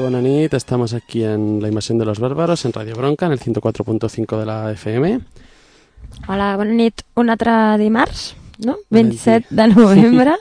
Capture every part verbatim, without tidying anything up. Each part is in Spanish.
bona nit. Estamos aquí en La Invasión de los Bárbaros, en Radio Bronca, en el ciento cuatro punto cinco de la F M. Hola, bona nit. Un altre dimarts, no? veintisiete de novembre.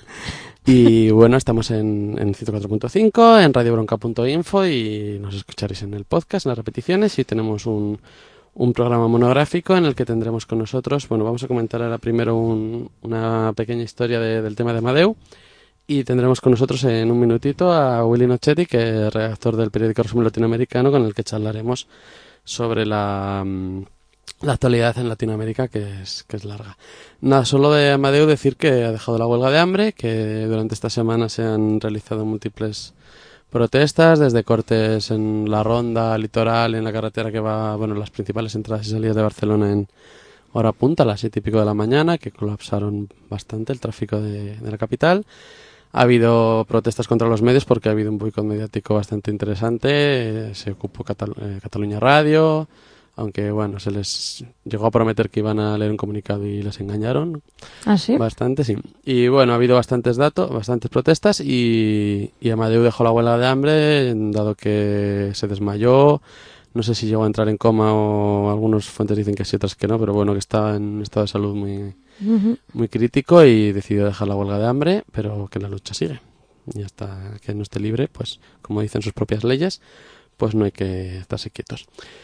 Y bueno, estamos en, en ciento cuatro punto cinco, en radio bronca punto info y nos escucharéis en el podcast, en las repeticiones, y tenemos un, un programa monográfico en el que tendremos con nosotros, bueno, vamos a comentar ahora primero un, una pequeña historia de, del tema de Amadeu, y tendremos con nosotros en un minutito a Willy Nochetti, que es redactor del periódico Resumen Latinoamericano, con el que charlaremos sobre la... la actualidad en Latinoamérica, que es que es larga. Nada, solo de Amadeu decir que ha dejado la huelga de hambre, que durante esta semana se han realizado múltiples protestas, desde cortes en la ronda litoral, en la carretera que va, bueno, las principales entradas y salidas de Barcelona en hora punta, a las siete y pico de la mañana, que colapsaron bastante el tráfico de, de la capital. Ha habido protestas contra los medios porque ha habido un boicot mediático bastante interesante. Eh, se ocupó Catal- eh, Cataluña Radio, aunque bueno, se les llegó a prometer que iban a leer un comunicado y les engañaron. ¿Ah, sí? Bastante, sí. Y bueno, ha habido bastantes datos, bastantes protestas y, y Amadeu dejó la huelga de hambre, dado que se desmayó. No sé si llegó a entrar en coma o algunas fuentes dicen que sí, otras que no, pero bueno, que estaba en estado de salud muy, Uh-huh. muy crítico y decidió dejar la huelga de hambre, pero que la lucha sigue. Y hasta que no esté libre, pues como dicen sus propias leyes, pues no hay que estarse quietos.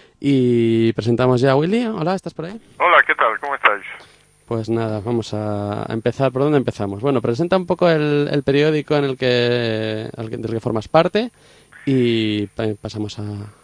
Y presentamos ya a Willy. Hola, ¿estás por ahí? Hola, ¿qué tal? ¿Cómo estáis? Pues nada, vamos a empezar. ¿Por dónde empezamos? Bueno, presenta un poco el, el periódico en el que, al que, del que formas parte y pa- pasamos a,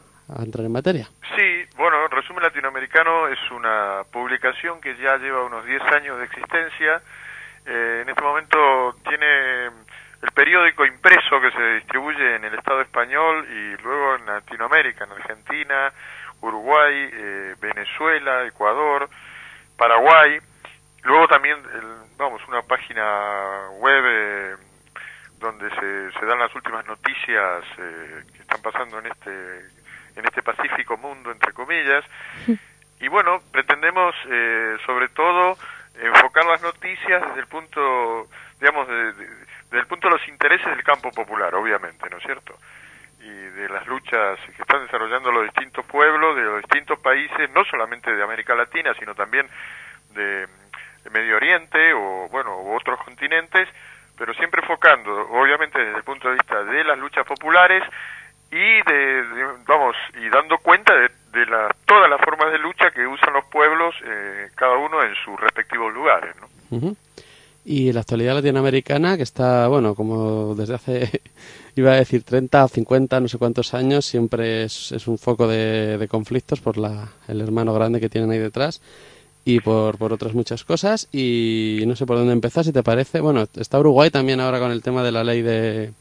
a entrar en materia. Sí, bueno, Resumen Latinoamericano es una publicación que ya lleva unos diez años de existencia. Eh, en este momento tiene el periódico impreso que se distribuye en el Estado español y luego en Latinoamérica, en Argentina, Uruguay, eh, Venezuela, Ecuador, Paraguay. Luego también, el, vamos, una página web eh, donde se, se dan las últimas noticias eh, que están pasando en este en este pacífico mundo, entre comillas. Y bueno, pretendemos eh, sobre todo enfocar las noticias desde el punto, digamos, de, de, desde el punto de los intereses del campo popular, obviamente, ¿no es cierto? Y de las luchas que están desarrollando los distintos pueblos de los distintos países, no solamente de América Latina, sino también de, de Medio Oriente o, bueno, u otros continentes, pero siempre enfocando, obviamente, desde el punto de vista de las luchas populares y de, de vamos, y dando cuenta de, de la, todas las formas de lucha que usan los pueblos, eh, cada uno en sus respectivos lugares, ¿no? Uh-huh. Y la actualidad latinoamericana, que está, bueno, como desde hace, iba a decir treinta o cincuenta, no sé cuántos años, siempre es, es un foco de, de conflictos por la, el hermano grande que tienen ahí detrás y por, por otras muchas cosas. Y no sé por dónde empezar, si te parece. Bueno, está Uruguay también ahora con el tema de la ley de,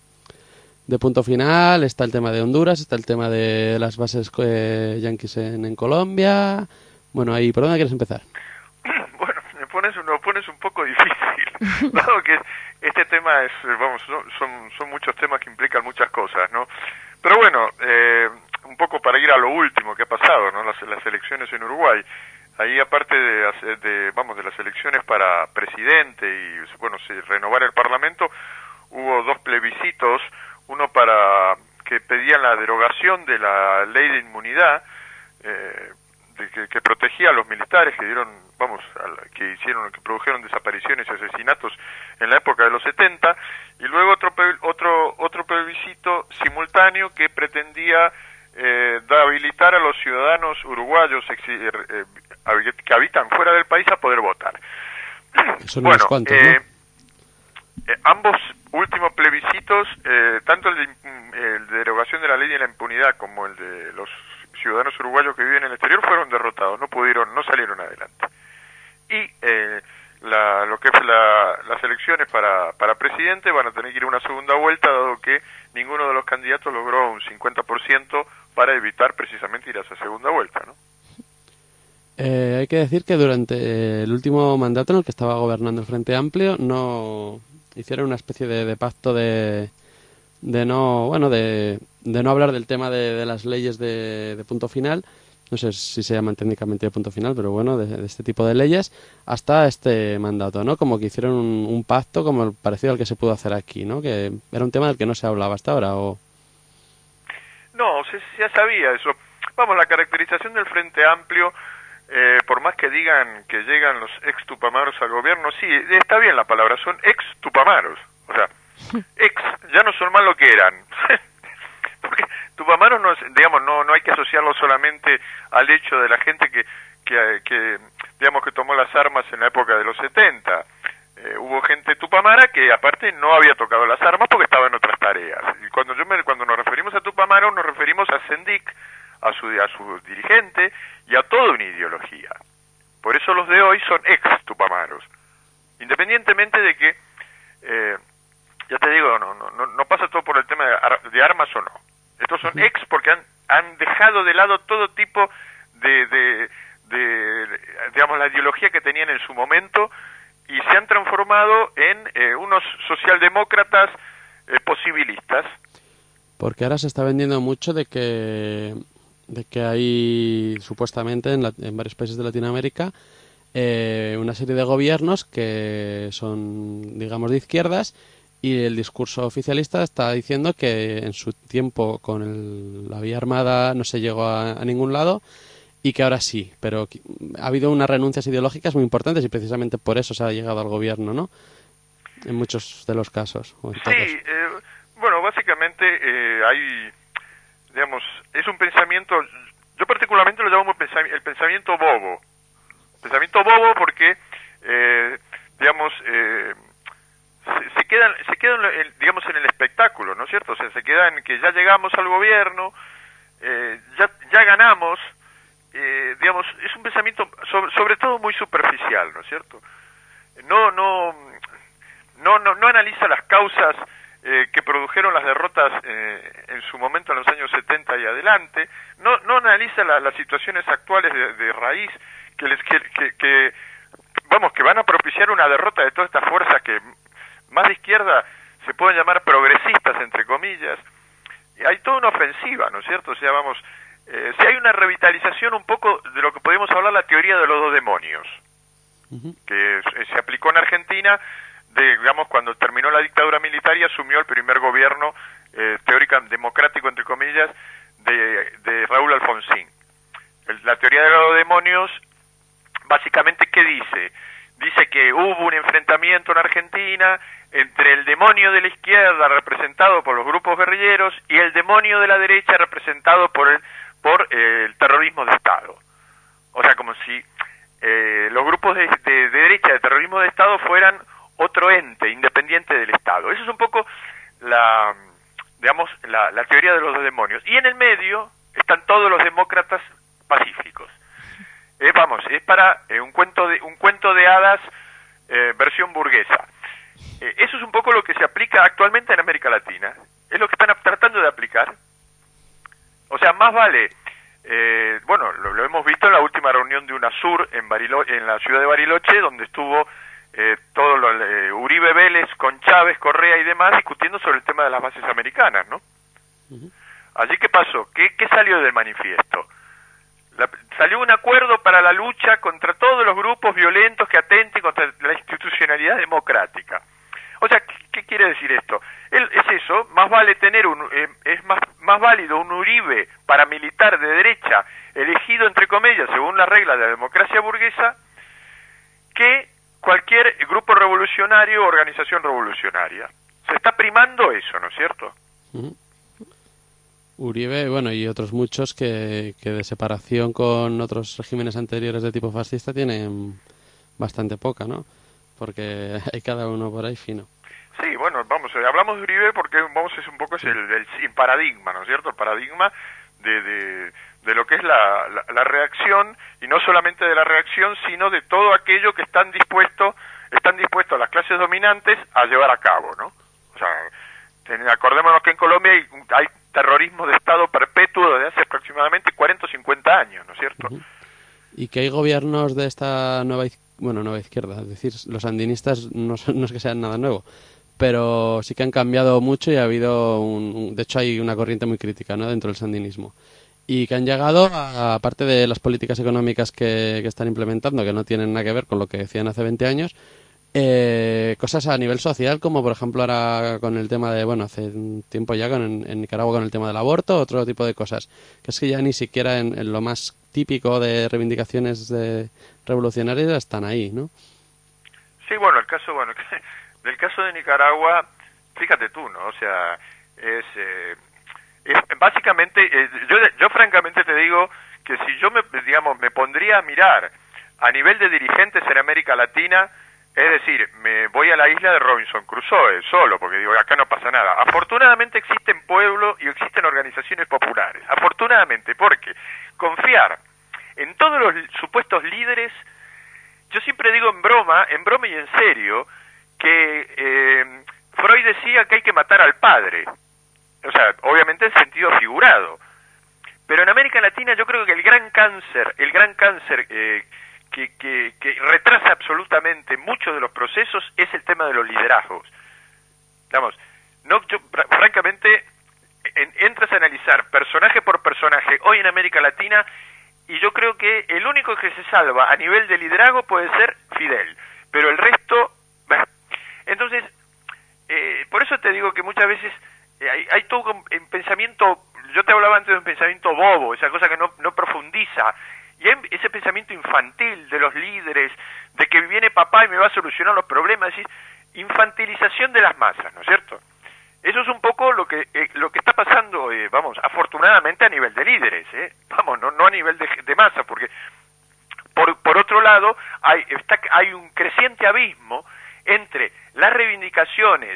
de punto final, está el tema de Honduras, está el tema de las bases eh, yanquis en, en Colombia. Bueno, ahí, ¿por dónde quieres empezar? Bueno, me pones, me pones un poco difícil, dado que este tema es, vamos, son, son muchos temas que implican muchas cosas, ¿no? Pero bueno, eh, un poco para ir a lo último que ha pasado, ¿no? Las, las elecciones en Uruguay. Ahí, aparte de, de, vamos, de las elecciones para presidente y, bueno, si renovar el Parlamento, hubo dos plebiscitos, uno para que pedían la derogación de la ley de inmunidad, eh, de que, que protegía a los militares que dieron, vamos, a la, que hicieron, que produjeron desapariciones y asesinatos en la época de los setenta, y luego otro otro otro plebiscito simultáneo que pretendía eh, da, habilitar a los ciudadanos uruguayos exi, eh, que habitan fuera del país a poder votar. Son bueno, unos cuantos, eh, ¿no? Eh, ambos últimos plebiscitos, eh, tanto el de, el de derogación de la ley de la impunidad como el de los ciudadanos uruguayos que viven en el exterior, fueron derrotados, no pudieron, no salieron adelante. Y eh, la, lo que es la, las elecciones para, para presidente van a tener que ir a una segunda vuelta, dado que ninguno de los candidatos logró un cincuenta por ciento para evitar precisamente ir a esa segunda vuelta, ¿no? Eh, hay que decir que durante el último mandato en el que estaba gobernando el Frente Amplio no hicieron una especie de, de pacto de, de no bueno de, de no hablar del tema de, de las leyes de, de punto final, no sé si se llaman técnicamente de punto final, pero bueno, de, de este tipo de leyes, hasta este mandato, ¿no? Como que hicieron un, un pacto como el parecido al que se pudo hacer aquí, ¿no? Que era un tema del que no se hablaba hasta ahora, o... No, se, ya sabía eso. Vamos, la caracterización del Frente Amplio, eh, por más que digan que llegan los ex Tupamaros al gobierno, sí, está bien la palabra, son ex Tupamaros. O sea, ex, ya no son más lo que eran. Porque Tupamaros, no, digamos, no, no hay que asociarlo solamente al hecho de la gente que, que, que digamos, que tomó las armas en la época de los setenta. Eh, hubo gente tupamara que aparte no había tocado las armas porque estaba en otras tareas. Y cuando yo me, cuando nos referimos a Tupamaro nos referimos a Sendik, a su a su dirigente y a toda una ideología. Por eso los de hoy son ex Tupamaros, independientemente de que eh, ya te digo, no, no no pasa todo por el tema de, ar de armas o no. Estos son ex porque han han dejado de lado todo tipo de, de, de, de digamos la ideología que tenían en su momento y se han transformado en eh, unos socialdemócratas eh, posibilistas. Porque ahora se está vendiendo mucho de que de que hay supuestamente en, la, en varios países de Latinoamérica eh, una serie de gobiernos que son, digamos, de izquierdas, y el discurso oficialista está diciendo que en su tiempo con el, la vía armada no se llegó a, a ningún lado, y que ahora sí, pero ha habido unas renuncias ideológicas muy importantes y precisamente por eso se ha llegado al gobierno, ¿no? En muchos de los casos. O en todos. Sí, eh, bueno, básicamente eh, hay, digamos, es un pensamiento, yo particularmente lo llamo el pensamiento bobo. Pensamiento bobo porque, eh, digamos, eh, se, se quedan, se quedan, en, digamos, en el espectáculo, ¿no es cierto? O sea, se quedan que ya llegamos al gobierno, eh, ya, ya ganamos. Eh, digamos, es un pensamiento sobre, sobre todo muy superficial, ¿no es cierto? No, no, no, no, no analiza las causas eh, que produjeron las derrotas eh, en su momento en los años setenta y adelante, no, no analiza la, las situaciones actuales de, de raíz que les que, que, que, vamos, que van a propiciar una derrota de todas estas fuerzas que más de izquierda se pueden llamar progresistas, entre comillas. Y hay toda una ofensiva, ¿no es cierto? O sea, vamos, Eh, si hay una revitalización un poco de lo que podemos hablar la teoría de los dos demonios, uh-huh. que eh, se aplicó en Argentina, de, digamos, cuando terminó la dictadura militar y asumió el primer gobierno eh, teórica democrático, entre comillas, de, de Raúl Alfonsín. El, la teoría de los dos demonios, básicamente, ¿qué dice? Dice que hubo un enfrentamiento en Argentina entre el demonio de la izquierda, representado por los grupos guerrilleros, y el demonio de la derecha, representado por el por eh, el terrorismo de Estado. O sea, como si eh, los grupos de, de, de derecha de terrorismo de Estado fueran otro ente independiente del Estado. Esa es un poco la, digamos, la, la teoría de los dos demonios. Y en el medio están todos los demócratas pacíficos. Eh, vamos, es para eh, un cuento de un cuento de hadas eh, versión burguesa. Eh, eso es un poco lo que se aplica actualmente en América Latina. Es lo que están tratando de aplicar. O sea, más vale, eh, bueno, lo, lo hemos visto en la última reunión de UNASUR en, Barilo, en la ciudad de Bariloche, donde estuvo eh, todo lo, eh, Uribe Vélez con Chávez, Correa y demás discutiendo sobre el tema de las bases americanas, ¿no? Uh-huh. Allí, ¿qué pasó? ¿Qué, qué salió del manifiesto? La, salió un acuerdo para la lucha contra todos los grupos violentos que atenten contra la institucionalidad democrática. O sea, ¿qué, qué quiere decir esto? El, es eso, más vale tener un, eh, es más, más válido un Uribe paramilitar de derecha, elegido entre comillas según las reglas de la democracia burguesa, que cualquier grupo revolucionario o organización revolucionaria. Se está primando eso, ¿no es cierto? Uh-huh. Uribe, bueno, y otros muchos que, que de separación con otros regímenes anteriores de tipo fascista tienen bastante poca, ¿no? Porque hay cada uno por ahí fino. Sí, bueno, vamos, eh, hablamos de Uribe porque vamos es un poco es el, el, el paradigma, ¿no es cierto? El paradigma de, de, de lo que es la, la, la reacción, y no solamente de la reacción, sino de todo aquello que están dispuestos, están dispuestos las clases dominantes a llevar a cabo, ¿no? O sea, ten, acordémonos que en Colombia hay, hay terrorismo de Estado perpetuo desde hace aproximadamente cuarenta o cincuenta años, ¿no es cierto? Uh-huh. Y que hay gobiernos de esta nueva izquierda, bueno, nueva izquierda, es decir, los sandinistas no, no es que sean nada nuevo, pero sí que han cambiado mucho y ha habido, un, un, de hecho hay una corriente muy crítica, ¿no?, dentro del sandinismo, y que han llegado, a, aparte de las políticas económicas que, que están implementando, que no tienen nada que ver con lo que decían hace veinte años, Eh, cosas a nivel social, como por ejemplo ahora con el tema de, bueno, hace un tiempo ya con, en Nicaragua con el tema del aborto, otro tipo de cosas, que es que ya ni siquiera en, en lo más típico de reivindicaciones de revolucionarias están ahí, ¿no? Sí, bueno, el caso, bueno, del caso de Nicaragua, fíjate tú, ¿no? O sea, es, eh, es básicamente, eh, yo, yo francamente te digo que si yo me, digamos, me pondría a mirar a nivel de dirigentes en América Latina, es decir, me voy a la isla de Robinson Crusoe solo, porque digo, acá no pasa nada. Afortunadamente existen pueblos y existen organizaciones populares. Afortunadamente, porque confiar en todos los supuestos líderes, yo siempre digo en broma, en broma y en serio, que eh, Freud decía que hay que matar al padre. O sea, obviamente en sentido figurado. Pero en América Latina yo creo que el gran cáncer, el gran cáncer eh, Que, que, que retrasa absolutamente muchos de los procesos es el tema de los liderazgos. Digamos, no, yo, francamente, en, entras a analizar personaje por personaje hoy en América Latina y yo creo que el único que se salva a nivel de liderazgo puede ser Fidel, pero el resto... Bah. Entonces, eh, por eso te digo que muchas veces eh, hay, hay todo un, un pensamiento, yo te hablaba antes de un pensamiento bobo, esa cosa que no, no profundiza. Y ese pensamiento infantil de los líderes, de que viene papá y me va a solucionar los problemas, es infantilización de las masas, ¿no es cierto? Eso es un poco lo que eh, lo que está pasando, eh, vamos, afortunadamente a nivel de líderes, ¿eh? Vamos, no, no a nivel de, de masa, porque por, por otro lado hay, está, hay un creciente abismo entre las reivindicaciones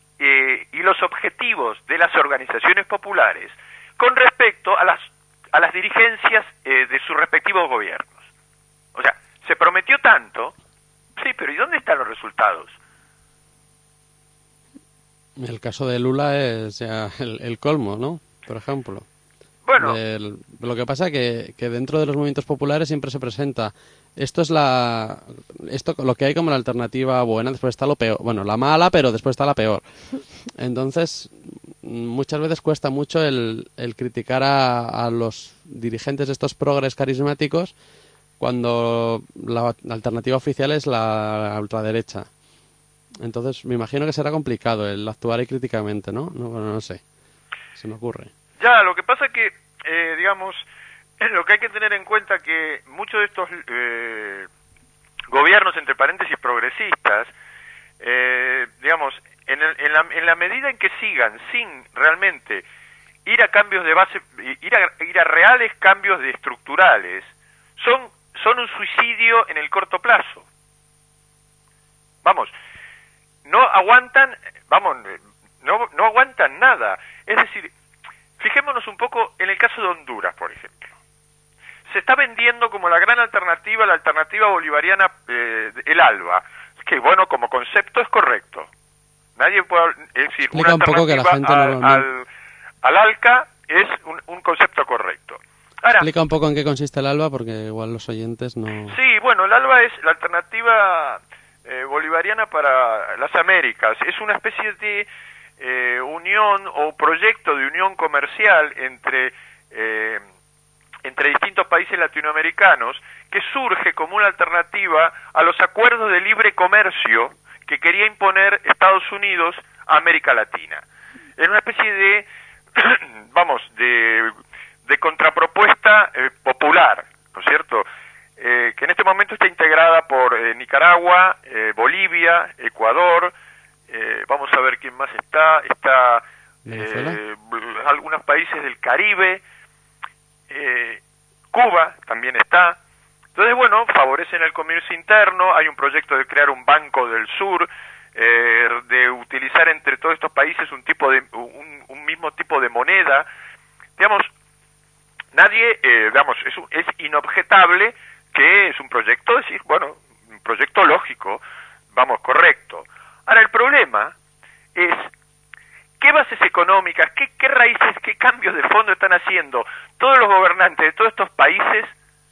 eh, y los objetivos de las organizaciones populares con respecto a las a las dirigencias eh, de sus respectivos gobiernos. O sea, se prometió tanto, sí, pero ¿y dónde están los resultados? El caso de Lula es ya el, el colmo, ¿no? Por ejemplo. Bueno. Del, lo que pasa que, que dentro de los movimientos populares siempre se presenta esto es la esto lo que hay como la alternativa buena, después está lo peor, bueno, la mala, pero después está la peor. Entonces, muchas veces cuesta mucho el, el criticar a, a los dirigentes de estos progres carismáticos cuando la, la alternativa oficial es la ultraderecha. Entonces, me imagino que será complicado el actuar ahí críticamente, ¿no? No, bueno, no sé, se me ocurre. Ya, lo que pasa es que, eh, digamos, lo que hay que tener en cuenta que muchos de estos eh, gobiernos, entre paréntesis, progresistas, eh, digamos, en, el, en, la, en la medida en que sigan sin realmente ir a cambios de base, ir a, ir a reales cambios de estructurales, son, son un suicidio en el corto plazo. Vamos, no aguantan, vamos, no, no aguantan nada. Es decir, fijémonos un poco en el caso de Honduras, por ejemplo. Se está vendiendo como la gran alternativa, la alternativa bolivariana, eh, el ALBA, que bueno, como concepto es correcto. Nadie puede, es decir, Explica una un poco que la gente al, no, al, al ALCA es un, un concepto correcto. Ahora, explica un poco en qué consiste el ALBA, porque igual los oyentes no... Sí, bueno, el ALBA es la alternativa eh, bolivariana para las Américas. Es una especie de eh, unión o proyecto de unión comercial entre... Eh, entre distintos países latinoamericanos, que surge como una alternativa a los acuerdos de libre comercio que quería imponer Estados Unidos a América Latina. Es una especie de, vamos, de, de contrapropuesta eh, popular, ¿no es cierto?, eh, que en este momento está integrada por eh, Nicaragua, eh, Bolivia, Ecuador, eh, vamos a ver quién más está, está eh, algunos países del Caribe, Eh, Cuba también está. Entonces, bueno, favorecen el comercio interno. Hay un proyecto de crear un banco del sur, eh, de utilizar entre todos estos países un tipo de un, un mismo tipo de moneda. Digamos, nadie, eh, digamos, es, es inobjetable que es un proyecto, decir, bueno, un proyecto lógico, vamos, correcto. Ahora, el problema es ¿qué bases económicas, qué, qué raíces, qué cambios de fondo están haciendo todos los gobernantes de todos estos países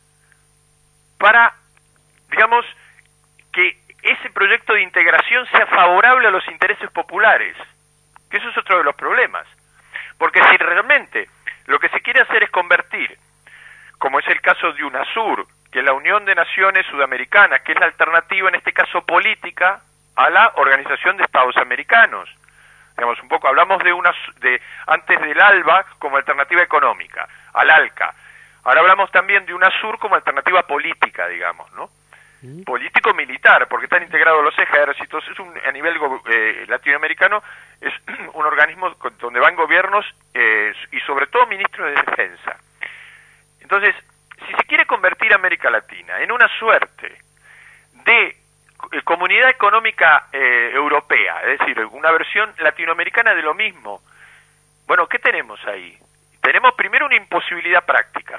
para, digamos, que ese proyecto de integración sea favorable a los intereses populares? Que eso es otro de los problemas. Porque si realmente lo que se quiere hacer es convertir, como es el caso de UNASUR, que es la Unión de Naciones Sudamericanas, que es la alternativa, en este caso política, a la Organización de Estados Americanos. Digamos, un poco hablamos de una de antes del ALBA como alternativa económica, al ALCA. Ahora hablamos también de UNASUR como alternativa política, digamos, ¿no? Mm. Político-militar, porque están integrados los ejércitos. Es un, a nivel eh, latinoamericano, es un organismo donde van gobiernos eh, y sobre todo ministros de defensa. Entonces, si se quiere convertir a América Latina en una suerte de Comunidad Económica eh, Europea, es decir, una versión latinoamericana de lo mismo, bueno, ¿qué tenemos ahí? Tenemos primero una imposibilidad práctica,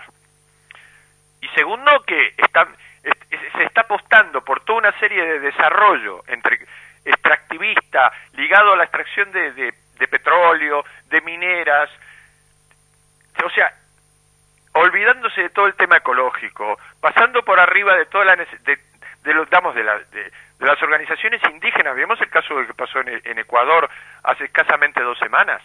y segundo que está, es, se está apostando por toda una serie de desarrollo entre extractivista, ligado a la extracción de, de, de petróleo, de mineras, o sea, olvidándose de todo el tema ecológico, pasando por arriba de toda la de, de los damos de, la, de, de las organizaciones indígenas. Vemos el caso que pasó en, en Ecuador hace escasamente dos semanas.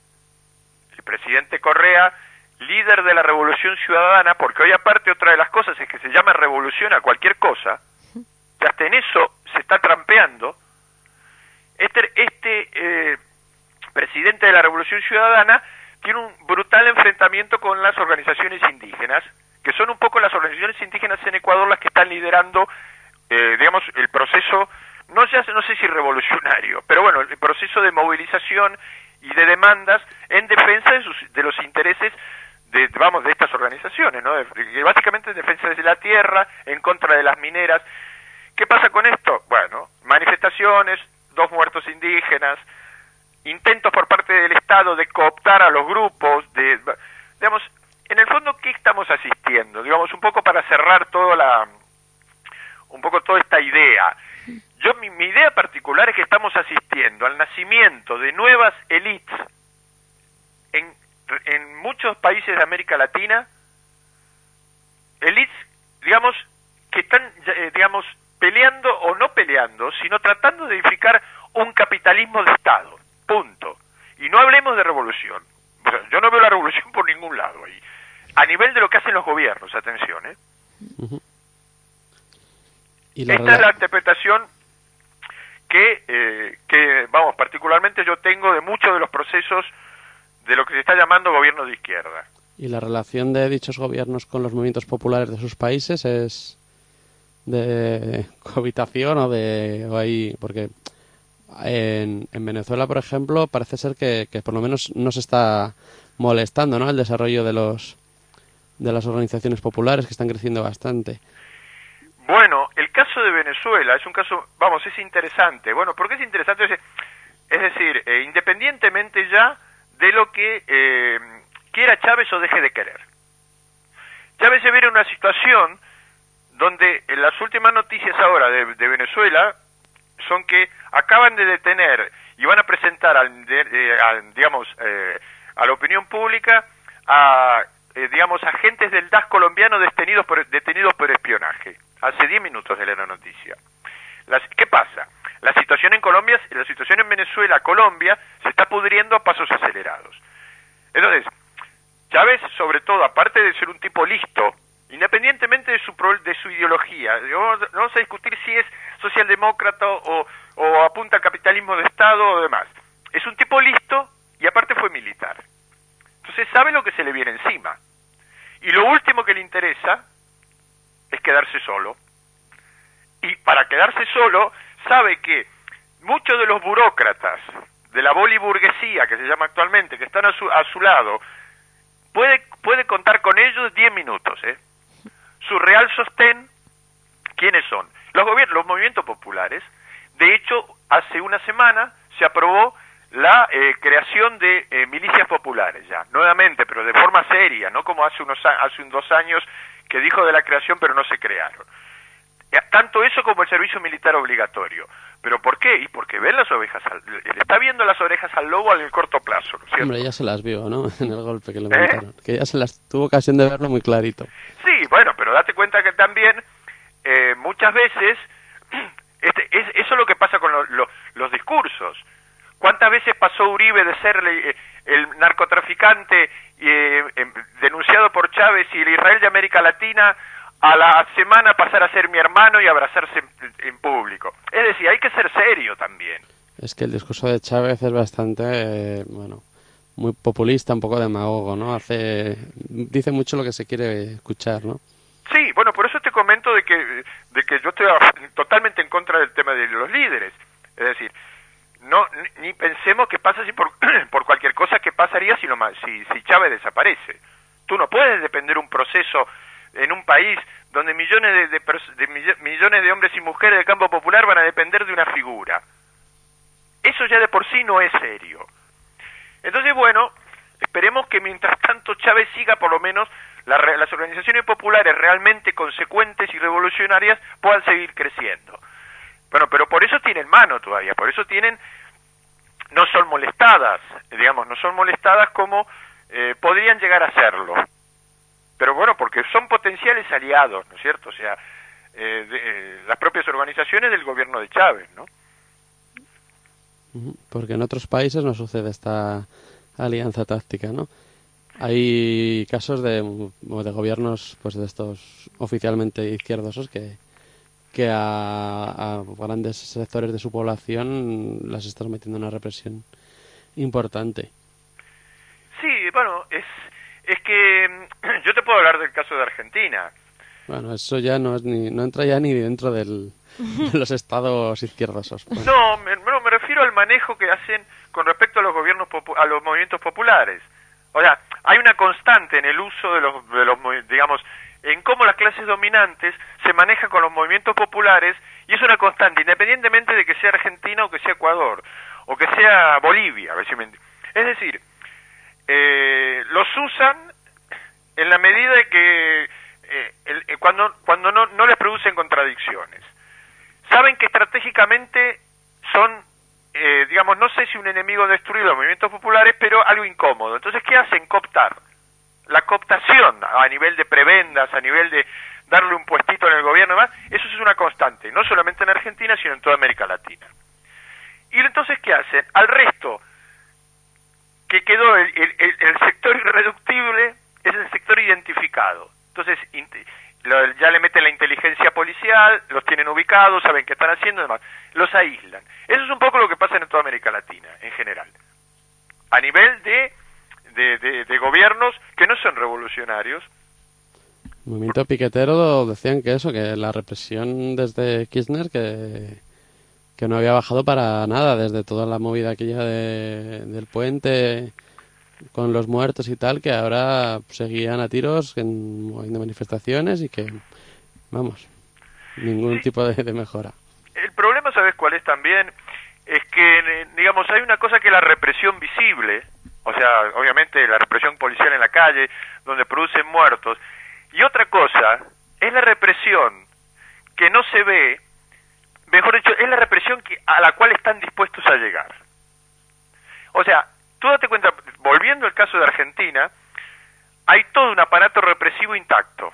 El presidente Correa, líder de la Revolución Ciudadana, porque hoy aparte otra de las cosas es que se llama revolución a cualquier cosa, y hasta en eso se está trampeando. Este, este eh, presidente de la Revolución Ciudadana tiene un brutal enfrentamiento con las organizaciones indígenas, que son un poco las organizaciones indígenas en Ecuador las que están liderando, eh, digamos, el proceso, no, ya, no sé si revolucionario, pero bueno, el proceso de movilización y de demandas en defensa de, sus, de los intereses de, vamos, de estas organizaciones, ¿no? De, básicamente en defensa de la tierra, en contra de las mineras. ¿Qué pasa con esto? Bueno, manifestaciones, dos muertos indígenas, intentos por parte del Estado de cooptar a los grupos, de, digamos, en el fondo, ¿qué estamos asistiendo? Digamos, un poco para cerrar toda la, un poco toda esta idea. Yo, mi, mi idea particular es que estamos asistiendo al nacimiento de nuevas élites en, en muchos países de América Latina, élites, digamos, que están, eh, digamos, peleando o no peleando, sino tratando de edificar un capitalismo de Estado. Punto. Y no hablemos de revolución. O sea, yo no veo la revolución por ningún lado ahí. A nivel de lo que hacen los gobiernos, atención, ¿eh? Uh-huh. ¿Y la Esta rela- es la interpretación que, eh, que, vamos, particularmente yo tengo de muchos de los procesos de lo que se está llamando gobierno de izquierda. ¿Y la relación de dichos gobiernos con los movimientos populares de sus países es de cohabitación o de... o ahí, porque... En, en Venezuela, por ejemplo, parece ser que, que por lo menos no se está molestando, ¿no?, el desarrollo de los de las organizaciones populares, que están creciendo bastante. Bueno, el caso de Venezuela es un caso, vamos, es interesante. Bueno, ¿por qué es interesante? Es, es decir, eh, independientemente ya de lo que eh, quiera Chávez o deje de querer. Chávez se ve en una situación donde en las últimas noticias ahora de, de Venezuela son que acaban de detener y van a presentar al, de, eh, al, digamos eh, a la opinión pública a eh, digamos agentes del D A S colombiano detenidos por detenidos por espionaje. Hace diez minutos de la noticia. Las, ¿Qué pasa? La situación en Colombia, la situación en Venezuela, Colombia, se está pudriendo a pasos acelerados. Entonces, Chávez, sobre todo, aparte de ser un tipo listo, independientemente de su de su ideología, no vamos a discutir si es socialdemócrata o, o apunta al capitalismo de Estado o demás. Es un tipo listo y aparte fue militar. Entonces sabe lo que se le viene encima. Y lo último que le interesa es quedarse solo. Y para quedarse solo, sabe que muchos de los burócratas de la boliburguesía, que se llama actualmente, que están a su, a su lado, puede, puede contar con ellos diez minutos, ¿eh? Su real sostén, ¿quiénes son? Los gobiernos, los movimientos populares. De hecho, hace una semana se aprobó la eh, creación de eh, milicias populares ya, nuevamente, pero de forma seria, no como hace unos hace dos años que dijo de la creación pero no se crearon. Eh, tanto eso como el servicio militar obligatorio. ¿Pero por qué? Y porque ven las ovejas, al, le está viendo las orejas al lobo al corto plazo, ¿no es cierto? Hombre, ya se las vio, ¿no? En el golpe que le montaron. ¿Eh? Que ya se las tuvo ocasión de verlo muy clarito. Sí, bueno, pero date cuenta que también eh, muchas veces este, es, eso es lo que pasa con lo, lo, los discursos. ¿Cuántas veces pasó Uribe de ser el, el narcotraficante eh, eh, denunciado por Chávez y el Israel de América Latina a la semana pasar a ser mi hermano y abrazarse en, en público. Es decir, hay que ser serio también. Es que el discurso de Chávez es bastante, eh, bueno, muy populista, un poco demagogo, ¿no? Hace, dice mucho lo que se quiere escuchar, ¿no? Sí, bueno, por eso te comento de que, de que yo estoy totalmente en contra del tema de los líderes. Es decir, no ni pensemos que pasa si por, por cualquier cosa que pasaría si, lo, si, si Chávez desaparece. Tú no puedes depender un proceso en un país donde millones de, de, de, de millones de hombres y mujeres del campo popular van a depender de una figura. Eso ya de por sí no es serio. Entonces, bueno, esperemos que mientras tanto Chávez siga, por lo menos la, las organizaciones populares realmente consecuentes y revolucionarias puedan seguir creciendo. Bueno, pero por eso tienen mano todavía, por eso tienen, no son molestadas, digamos, no son molestadas como eh, podrían llegar a serlo. Pero bueno, porque son potenciales aliados, ¿no es cierto? O sea, eh, de, eh, las propias organizaciones del gobierno de Chávez, ¿no? Porque en otros países no sucede esta alianza táctica, ¿no? Hay casos de, de gobiernos, pues de estos oficialmente izquierdosos que, que a, a grandes sectores de su población las está sometiendo a una represión importante. Sí, bueno, es es que yo te puedo hablar del caso de Argentina. Bueno, eso ya no es ni no entra ya ni dentro del, de los estados izquierdosos. Pues. No, me, no, me refiero al manejo que hacen con respecto a los gobiernos popu- a los movimientos populares. O sea, hay una constante en el uso de los, de los digamos, en cómo las clases dominantes se manejan con los movimientos populares, y es una constante, independientemente de que sea Argentina o que sea Ecuador, o que sea Bolivia. A ver si me... Es decir, eh, los usan en la medida de que eh, el, eh, cuando cuando no, no les producen contradicciones. Saben que estratégicamente son, eh, digamos, no sé si un enemigo destruido los movimientos populares, pero algo incómodo. Entonces, ¿qué hacen? Cooptar. La cooptación a nivel de prebendas, a nivel de darle un puestito en el gobierno y demás, eso es una constante, no solamente en Argentina, sino en toda América Latina. Y entonces, ¿qué hacen? Al resto, que quedó el, el, el sector irreductible, es el sector identificado. Entonces, lo, ya le meten la inteligencia policial, los tienen ubicados, saben qué están haciendo y demás. Los aíslan. Eso es un poco lo que pasa en toda América Latina, en general. A nivel de, de, de, de gobiernos que no son revolucionarios. El movimiento piquetero decían que eso, que la represión desde Kirchner, que, que no había bajado para nada, desde toda la movida aquella de, del puente con los muertos y tal, que ahora seguían a tiros en, en manifestaciones y que, vamos, ningún sí. tipo de, de mejora. El problema, ¿sabes cuál es también? Es que, digamos, hay una cosa que es la represión visible, o sea, obviamente la represión policial en la calle, donde producen muertos, y otra cosa es la represión que no se ve, mejor dicho, es la represión que, a la cual están dispuestos a llegar. O sea, tú date cuenta, volviendo al caso de Argentina, hay todo un aparato represivo intacto.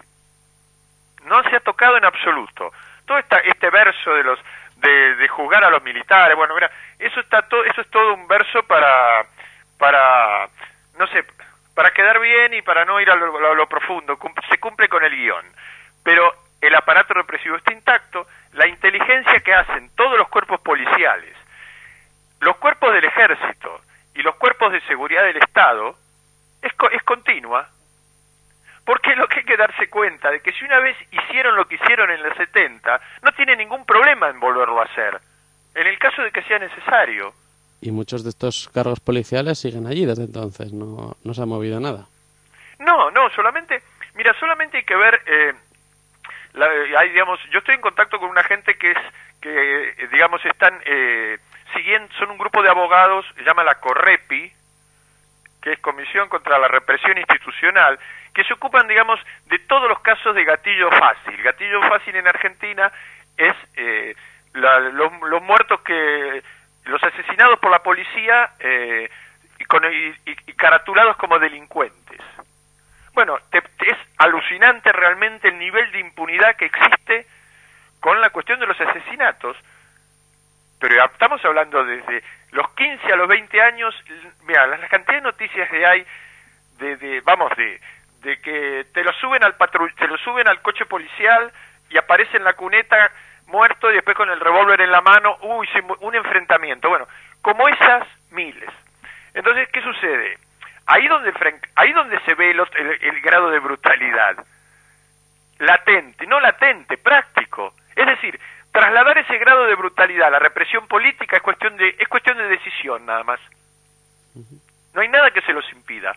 No se ha tocado en absoluto. Todo esta, este verso de los de, de juzgar a los militares, bueno, mira, eso está todo, eso es todo un verso para para no sé, para quedar bien y para no ir a lo, a lo profundo. Se cumple con el guión. Pero el aparato represivo está intacto, la inteligencia que hacen todos los cuerpos policiales, los cuerpos del ejército y los cuerpos de seguridad del Estado es, es continua, porque lo que hay que darse cuenta de que si una vez hicieron lo que hicieron en los setenta, no tiene ningún problema en volverlo a hacer, en el caso de que sea necesario. Y muchos de estos cargos policiales siguen allí desde entonces, no, no se ha movido nada. No, no, solamente, mira, solamente hay que ver, eh, la, hay, digamos, yo estoy en contacto con una gente que es, que, eh, digamos, están... Eh, siguiendo, son un grupo de abogados, se llama la CORREPI, que es Comisión contra la Represión Institucional, que se ocupan, digamos, de todos los casos de gatillo fácil. Gatillo fácil en Argentina es eh, la, los, los muertos que, los asesinados por la policía eh, y, con, y, y, y caratulados como delincuentes. Bueno, te, te es alucinante realmente el nivel de impunidad que existe con la cuestión de los asesinatos. Pero estamos hablando desde los quince a los veinte años, mira, la cantidad de noticias que hay, de, de vamos, de, de que te lo suben al patru te lo suben al coche policial y aparece en la cuneta muerto y después con el revólver en la mano, uy, un enfrentamiento. Bueno, como esas, miles. Entonces, ¿qué sucede? Ahí donde, ahí donde se ve el, el, el grado de brutalidad. Latente, no latente, práctico. Es decir, trasladar ese grado de brutalidad a la represión política es cuestión de, es cuestión de decisión, nada más. No hay nada que se los impida.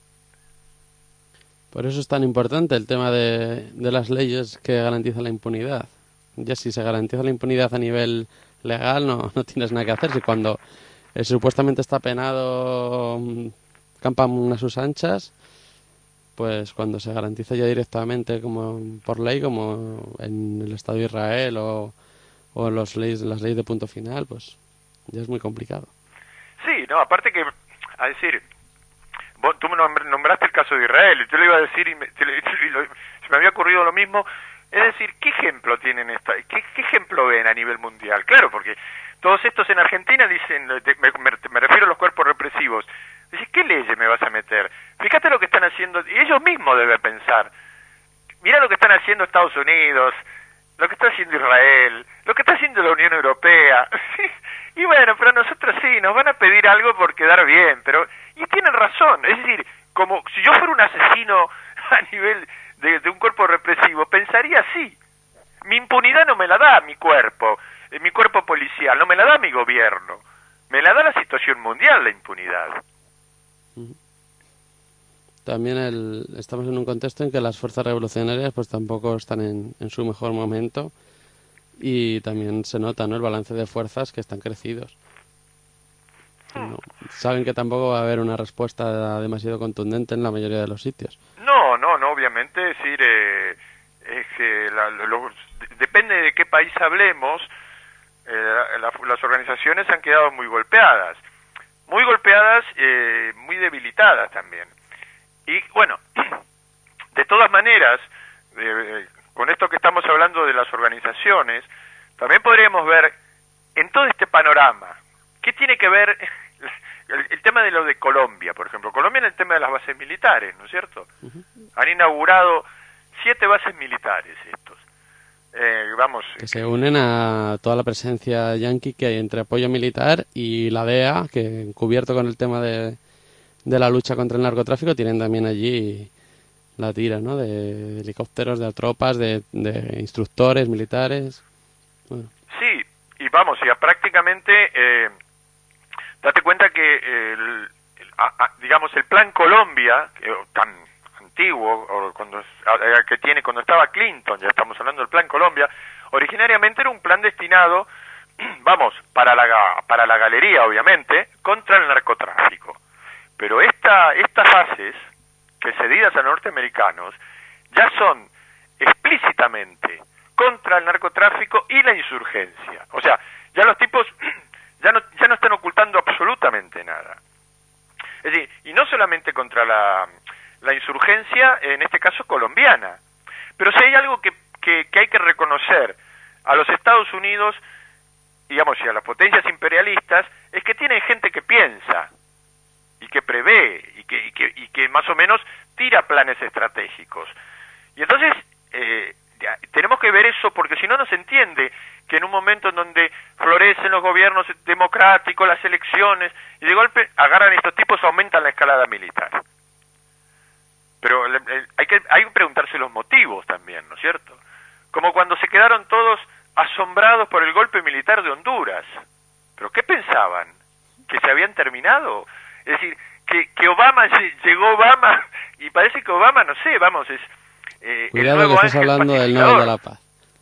Por eso es tan importante el tema de, de las leyes que garantizan la impunidad. Ya si se garantiza la impunidad a nivel legal, no, no tienes nada que hacer. Si cuando eh, supuestamente está penado campan a sus anchas, pues cuando se garantiza ya directamente como por ley, como en el Estado de Israel o, o los leyes, las leyes de punto final, pues ya es muy complicado. Sí, no, aparte que, a decir, vos, tú me nombraste el caso de Israel, y yo le iba a decir, y, me, te, y lo, se me había ocurrido lo mismo. Es decir, ¿qué ejemplo tienen esta, qué, qué ejemplo ven a nivel mundial? Claro, porque todos estos en Argentina dicen, me, me, me refiero a los cuerpos represivos, dicen, ¿qué leyes me vas a meter? Fíjate lo que están haciendo, y ellos mismos deben pensar, mira lo que están haciendo Estados Unidos, lo que está haciendo Israel, lo que está haciendo la Unión Europea, y bueno, pero nosotros sí, nos van a pedir algo por quedar bien, pero, y tienen razón, es decir, como si yo fuera un asesino a nivel De, de un cuerpo represivo, pensaría así. Mi impunidad no me la da mi cuerpo, eh, mi cuerpo policial, no me la da mi gobierno, me la da la situación mundial, la impunidad. También el, estamos en un contexto en que las fuerzas revolucionarias pues tampoco están en, en su mejor momento y también se nota, ¿no?, el balance de fuerzas que están crecidos. No, saben que tampoco va a haber una respuesta demasiado contundente en la mayoría de los sitios. No, no, no, obviamente, es decir, eh, es que la, lo, depende de qué país hablemos, eh, la, las organizaciones han quedado muy golpeadas, muy golpeadas, eh, muy debilitadas también. Y bueno, de todas maneras, eh, con esto que estamos hablando de las organizaciones, también podríamos ver en todo este panorama, ¿qué tiene que ver el, el tema de lo de Colombia, por ejemplo? Colombia en el tema de las bases militares, ¿no es cierto? Uh-huh. Han inaugurado siete bases militares estos. Eh, vamos, que se unen a toda la presencia yanqui que hay entre apoyo militar y la D E A, que encubierto con el tema de, de la lucha contra el narcotráfico, tienen también allí la tira, ¿no?, de helicópteros, de tropas, de, de instructores militares. Bueno. Sí, y vamos, ya prácticamente... Eh, date cuenta que el, el, a, a, digamos el Plan Colombia, que, tan antiguo, o cuando a, que tiene cuando estaba Clinton, ya estamos hablando del Plan Colombia, originariamente era un plan destinado, vamos, para la para la galería, obviamente, contra el narcotráfico. Pero esta estas bases, que cedidas a norteamericanos, ya son explícitamente contra el narcotráfico y la insurgencia. O sea, ya los tipos ya no ya no están ocultando absolutamente nada. Es decir, y no solamente contra la, la insurgencia, en este caso colombiana, pero si hay algo que, que, que hay que reconocer a los Estados Unidos, digamos, y a las potencias imperialistas, es que tienen gente que piensa, y que prevé, y que, y que, y que más o menos tira planes estratégicos. Y entonces, eh, tenemos que ver eso, porque si no, no se entiende que en un momento en donde florecen los gobiernos democráticos, las elecciones, y de golpe agarran a estos tipos, aumentan la escalada militar. Pero hay que, hay que preguntarse los motivos también, ¿no es cierto? Como cuando se quedaron todos asombrados por el golpe militar de Honduras. ¿Pero qué pensaban? ¿Que se habían terminado? Es decir, que, que Obama, llegó Obama, y parece que Obama, no sé, vamos, es... Eh, Cuidado el nuevo que estás hablando del Nobel de la Paz.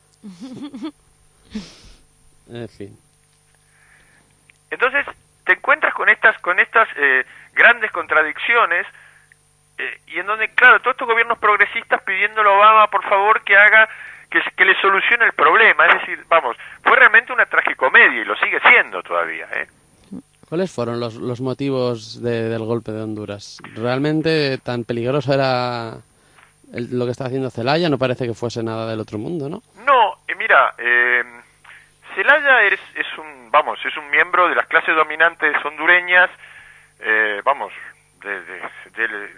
En fin. Entonces, te encuentras con estas, con estas eh, grandes contradicciones, eh, y en donde, claro, todos estos gobiernos progresistas pidiéndole a Obama, por favor, que haga, que, que le solucione el problema. Es decir, vamos, fue realmente una tragicomedia, y lo sigue siendo todavía, ¿eh? ¿Cuáles fueron los, los motivos de, del golpe de Honduras? ¿Realmente tan peligroso era el, lo que está haciendo Zelaya? No parece que fuese nada del otro mundo, ¿no? No, eh, mira, eh, Zelaya es, es un, vamos, es un miembro de las clases dominantes hondureñas, eh, vamos, de, de, de,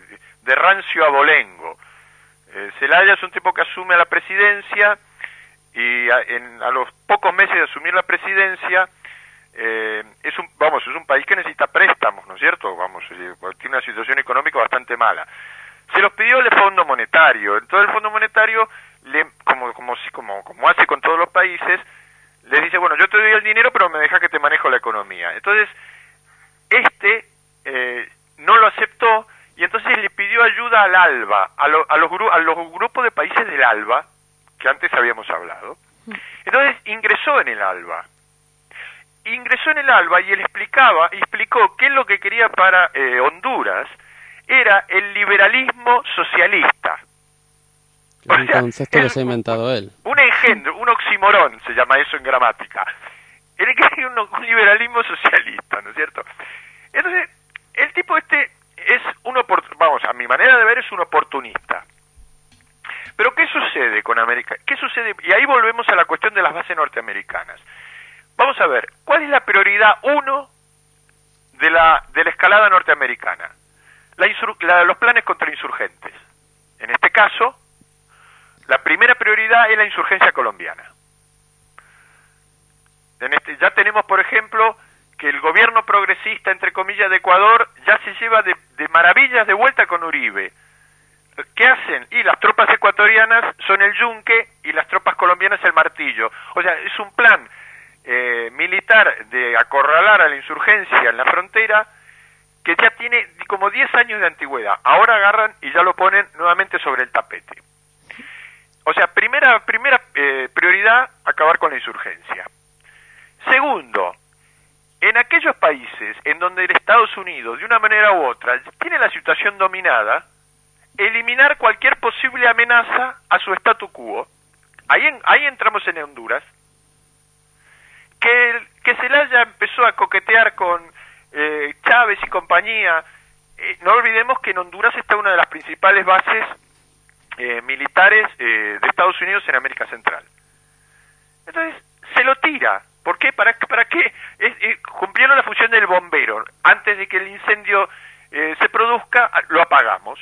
de rancio abolengo. Eh, Zelaya es un tipo que asume la presidencia y a, en, a los pocos meses de asumir la presidencia, eh, es un, vamos, es un país que necesita préstamos, ¿no es cierto? Vamos, eh, tiene una situación económica bastante mala. Se los pidió el Fondo Monetario. Entonces el Fondo Monetario, le, como, como, como, como hace con todos los países, les dice, bueno, yo te doy el dinero, pero me deja que te manejo la economía. Entonces, este eh, no lo aceptó y entonces le pidió ayuda al ALBA, a, lo, a, los, gru a los grupos de países del ALBA, que antes habíamos hablado. Entonces ingresó en el ALBA. Ingresó en el ALBA y él explicaba, explicó que lo que quería para eh, Honduras era el liberalismo socialista. Que es un sea, concepto que se ha inventado él. Un engendro, un oximorón se llama eso en gramática. Él quería un, un liberalismo socialista, ¿no es cierto? Entonces, el tipo este es un vamos, a mi manera de ver es un oportunista. Pero ¿qué sucede con América? ¿Qué sucede? Y ahí volvemos a la cuestión de las bases norteamericanas. Vamos a ver, ¿cuál es la prioridad uno de la de la escalada norteamericana? La la, los planes contra insurgentes. En este caso, la primera prioridad es la insurgencia colombiana. En este, ya tenemos, por ejemplo, que el gobierno progresista, entre comillas, de Ecuador, ya se lleva de, de maravillas de vuelta con Uribe. ¿Qué hacen? Y las tropas ecuatorianas son el yunque y las tropas colombianas el martillo. O sea, es un plan eh, militar de acorralar a la insurgencia en la frontera que ya tiene como diez años de antigüedad. Ahora agarran y ya lo ponen nuevamente sobre el tapete. O sea, primera, primera eh, prioridad, acabar con la insurgencia. Segundo, en aquellos países en donde el Estados Unidos, de una manera u otra, tiene la situación dominada, eliminar cualquier posible amenaza a su statu quo. Ahí, en, ahí entramos en Honduras. Que, que Zelaya empezó a coquetear con eh, Chávez y compañía. Eh, no olvidemos que en Honduras está una de las principales bases eh, militares eh, de Estados Unidos en América Central. Entonces, se lo tira. ¿Por qué? ¿Para, para qué? Es, eh, cumplieron la función del bombero. Antes de que el incendio eh, se produzca, lo apagamos.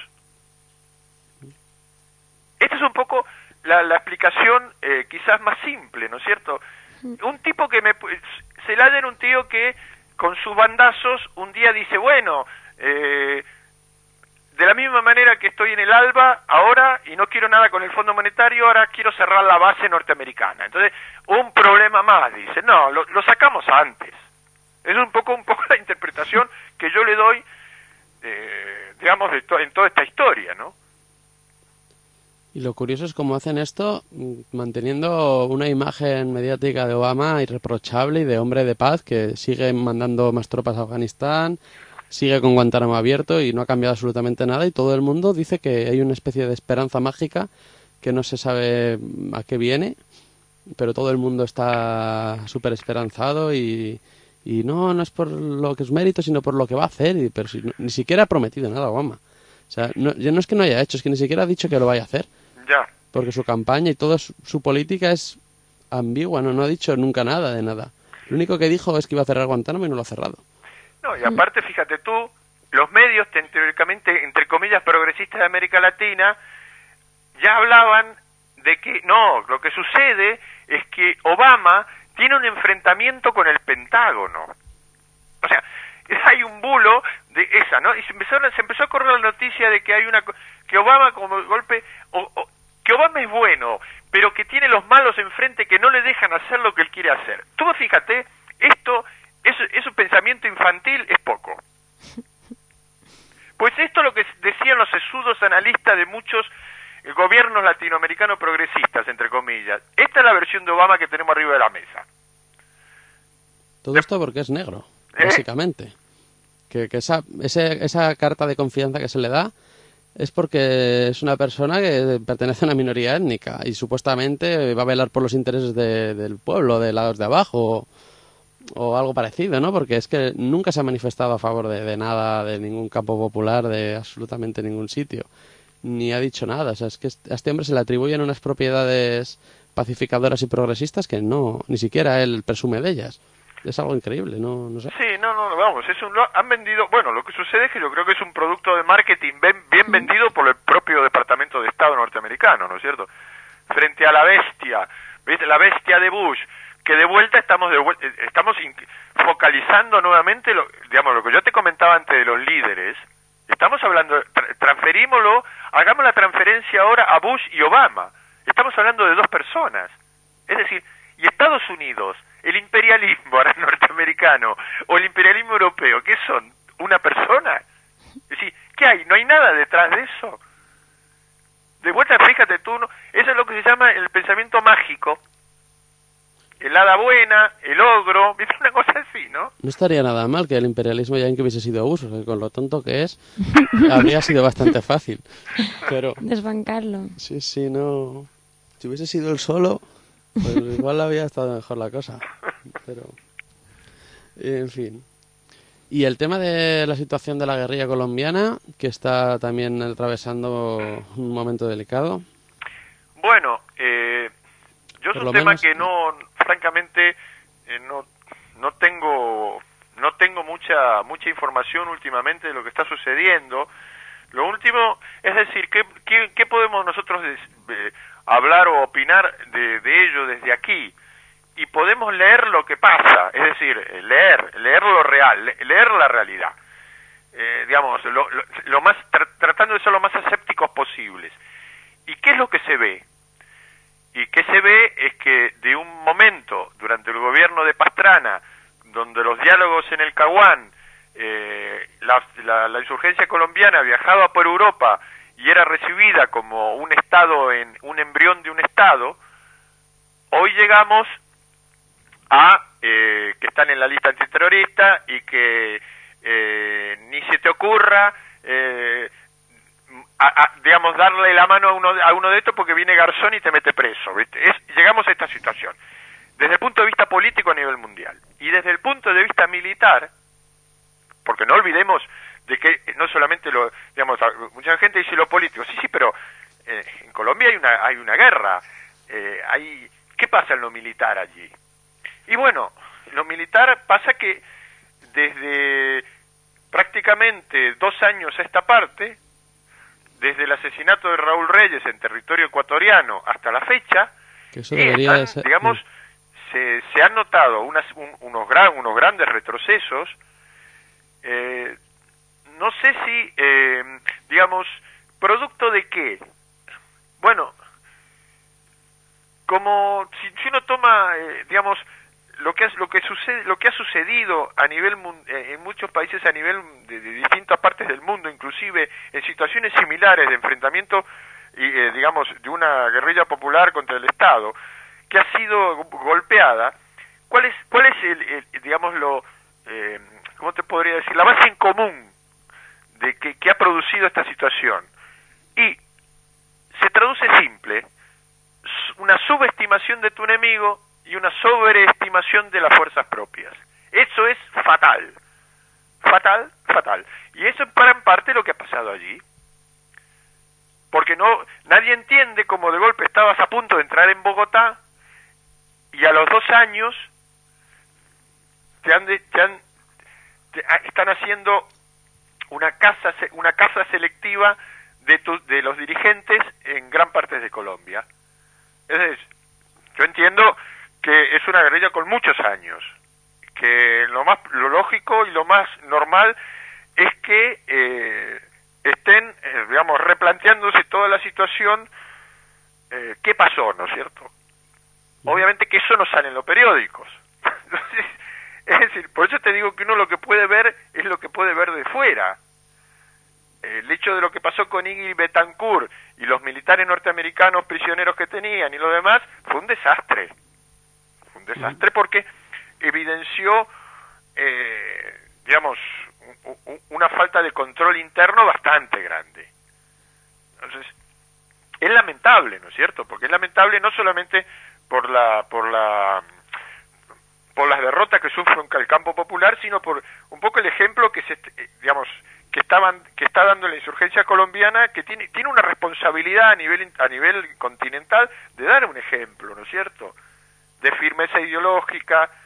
Esta es un poco la, la explicación eh, quizás más simple, ¿no es cierto? Un tipo que me... Zelaya era un tío que con sus bandazos un día dice, bueno, eh, de la misma manera que estoy en el ALBA ahora y no quiero nada con el Fondo Monetario, ahora quiero cerrar la base norteamericana. Entonces, un problema más, dice. No, lo, lo sacamos antes. Es un poco, un poco la interpretación que yo le doy, eh, digamos, de to en toda esta historia, ¿no? Y lo curioso es cómo hacen esto manteniendo una imagen mediática de Obama irreprochable y de hombre de paz que sigue mandando más tropas a Afganistán, sigue con Guantánamo abierto y no ha cambiado absolutamente nada y todo el mundo dice que hay una especie de esperanza mágica que no se sabe a qué viene, pero todo el mundo está súper esperanzado y, y no, no es por lo que es mérito, sino por lo que va a hacer, y, pero si, no, ni siquiera ha prometido nada Obama. O sea, no, ya no es que no haya hecho, es que ni siquiera ha dicho que lo vaya a hacer. Ya. Porque su campaña y toda su, su política es ambigua, no, no ha dicho nunca nada de nada. Lo único que dijo es que iba a cerrar Guantánamo y no lo ha cerrado. No, y aparte, fíjate tú, los medios, teóricamente, entre comillas, progresistas de América Latina, ya hablaban de que, no, lo que sucede es que Obama tiene un enfrentamiento con el Pentágono. O sea, hay un bulo de esa, ¿no? Y se empezó, se empezó a correr la noticia de que hay una... que Obama como golpe... O, o, que Obama es bueno, pero que tiene los malos enfrente que no le dejan hacer lo que él quiere hacer. Tú fíjate, esto es, es un pensamiento infantil, es poco. Pues esto es lo que decían los sesudos analistas de muchos gobiernos latinoamericanos progresistas, entre comillas. Esta es la versión de Obama que tenemos arriba de la mesa. Todo esto porque es negro, ¿Eh? básicamente. Que, que esa, ese, esa carta de confianza que se le da es porque es una persona que pertenece a una minoría étnica y supuestamente va a velar por los intereses de, del pueblo, de lados de abajo o, o algo parecido, ¿no? Porque es que nunca se ha manifestado a favor de, de nada, de ningún campo popular, de absolutamente ningún sitio, ni ha dicho nada. O sea, es que a este hombre se le atribuyen unas propiedades pacificadoras y progresistas que no, ni siquiera él presume de ellas. es algo increíble, no, no sé. Sí, no, no, vamos, es un, han vendido, bueno, lo que sucede es que yo creo que es un producto de marketing bien, bien vendido por el propio Departamento de Estado norteamericano, ¿no es cierto? Frente a la bestia, ¿viste? La bestia de Bush, que de vuelta estamos de vuelta, estamos in, focalizando nuevamente, lo, digamos, lo que yo te comentaba antes de los líderes, estamos hablando, tra, transferímoslo, hagamos la transferencia ahora a Bush y Obama, estamos hablando de dos personas, es decir, y Estados Unidos, el imperialismo ahora norteamericano o el imperialismo europeo, ¿qué son? ¿Una persona? Es decir, ¿qué hay? ¿No hay nada detrás de eso? De vuelta, fíjate tú, ¿no? Eso es lo que se llama el pensamiento mágico. El hada buena, el ogro, ¿viste? Una cosa así, ¿no? No estaría nada mal que el imperialismo ya en que hubiese sido uso, que con lo tonto que es, habría sido bastante fácil. Pero desbancarlo. Sí, sí, no. Si hubiese sido el solo, pues igual había estado mejor la cosa. Pero, en fin. Y el tema de la situación de la guerrilla colombiana, que está también atravesando un momento delicado. Bueno, eh, yo es un tema menos... que no, francamente, eh, no, no tengo, no tengo mucha, mucha información últimamente de lo que está sucediendo. Lo último, es decir, ¿qué, qué, qué podemos nosotros de, de, hablar o opinar de, de ello desde aquí? Y podemos leer lo que pasa, es decir, leer, leer lo real, leer la realidad, eh, digamos, lo, lo, lo más tra tratando de ser lo más escépticos posibles. ¿Y qué es lo que se ve? Y qué se ve es que de un momento durante el gobierno de Pastrana, donde los diálogos en el Caguán, eh, la, la, la insurgencia colombiana viajaba por Europa y era recibida como un estado, en un embrión de un estado, hoy llegamos a eh, que están en la lista antiterrorista y que eh, ni se te ocurra eh, a, a, digamos darle la mano a uno, a uno de estos porque viene Garzón y te mete preso, ¿viste? Es, llegamos a esta situación desde el punto de vista político a nivel mundial y desde el punto de vista militar, porque no olvidemos de que no solamente lo, digamos, mucha gente dice lo político, sí, sí, pero eh, en Colombia hay una hay una guerra, eh, hay ¿qué pasa en lo militar allí? Y bueno, lo militar pasa que desde prácticamente dos años a esta parte, desde el asesinato de Raúl Reyes en territorio ecuatoriano hasta la fecha, que eso debería están, de ser... digamos, se, se han notado unas, un, unos, gran, unos grandes retrocesos. Eh, no sé si, eh, digamos, ¿producto de qué? Bueno, como si, si uno toma, eh, digamos, lo que es lo que sucede lo que ha sucedido a nivel en muchos países a nivel de, de distintas partes del mundo, inclusive en situaciones similares de enfrentamiento y eh, digamos de una guerrilla popular contra el Estado que ha sido golpeada, ¿cuál es cuál es el, el digamos lo eh, cómo te podría decir la base en común de que, que ha producido esta situación? Y se traduce simple, una subestimación de tu enemigo y una sobreestimación de las fuerzas propias. Eso es fatal. Fatal, fatal. Y eso es para en parte lo que ha pasado allí. Porque no nadie entiende cómo de golpe estabas a punto de entrar en Bogotá y a los dos años te han, de, te han te, están haciendo una caza una caza selectiva de, tu, de los dirigentes en gran parte de Colombia. Es decir, yo entiendo que es una guerrilla con muchos años, que lo más lo lógico y lo más normal es que eh, estén, eh, digamos, replanteándose toda la situación, eh, qué pasó, ¿no es cierto? Obviamente que eso no sale en los periódicos. Entonces, es decir, por eso te digo que uno lo que puede ver es lo que puede ver de fuera. El hecho de lo que pasó con Iggy Betancourt y los militares norteamericanos prisioneros que tenían y lo demás fue un desastre. Fue un desastre porque evidenció, eh, digamos, una falta de control interno bastante grande. Entonces, es lamentable, ¿no es cierto? Porque es lamentable no solamente por la por la por las derrotas que sufre el campo popular, sino por un poco el ejemplo que se, digamos, que estaban que está dando la insurgencia colombiana, que tiene tiene una responsabilidad a nivel a nivel continental de dar un ejemplo, ¿no es cierto?, de firmeza ideológica,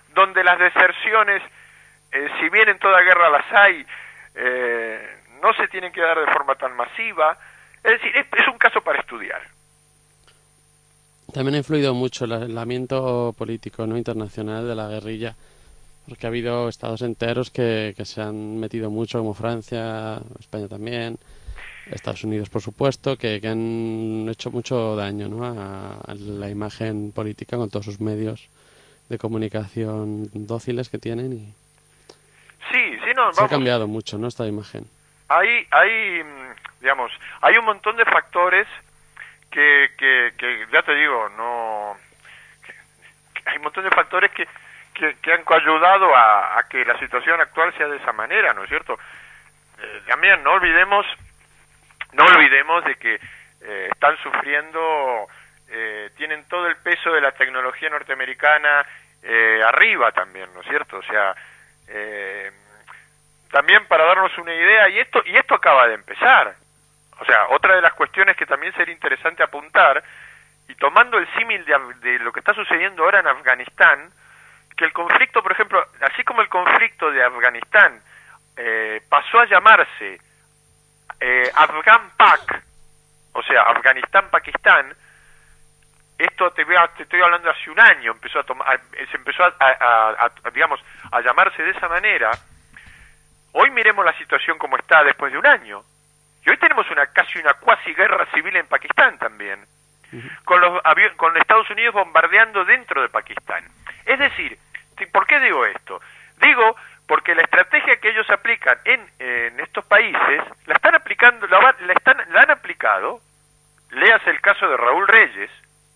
donde las deserciones, eh, si bien en toda guerra las hay, eh, no se tienen que dar de forma tan masiva. Es decir, es, es un caso para estudiar. También ha influido mucho el aislamiento político no internacional de la guerrilla, porque ha habido estados enteros que, que se han metido mucho, como Francia, España también, Estados Unidos por supuesto, que, que han hecho mucho daño, ¿no?, a, a la imagen política con todos sus medios de comunicación dóciles que tienen. Y sí, sí, no, se vamos, ha cambiado mucho, ¿no?, esta imagen. Hay, hay, digamos, hay un montón de factores que, que, que ya te digo, no, que, que hay un montón de factores que Que, que han ayudado a, a que la situación actual sea de esa manera, ¿no es cierto? Eh, también no olvidemos, no olvidemos de que eh, están sufriendo, eh, tienen todo el peso de la tecnología norteamericana eh, arriba también, ¿no es cierto? O sea, eh, también para darnos una idea, y esto y esto acaba de empezar. O sea, otra de las cuestiones que también sería interesante apuntar, y tomando el símil de, de lo que está sucediendo ahora en Afganistán, que el conflicto, por ejemplo, así como el conflicto de Afganistán eh, pasó a llamarse eh, Afgan-Pak, o sea, Afganistán-Pakistán, esto te, te estoy hablando hace un año, empezó a tomar, se empezó a, a, a, a, digamos, a llamarse de esa manera. Hoy miremos la situación como está después de un año, y hoy tenemos una casi una cuasi guerra civil en Pakistán también, uh-huh. con los avi- con Estados Unidos bombardeando dentro de Pakistán. Es decir, ¿por qué digo esto? Digo porque la estrategia que ellos aplican en, en estos países, la están aplicando, la, la, están, la han aplicado, léase el caso de Raúl Reyes,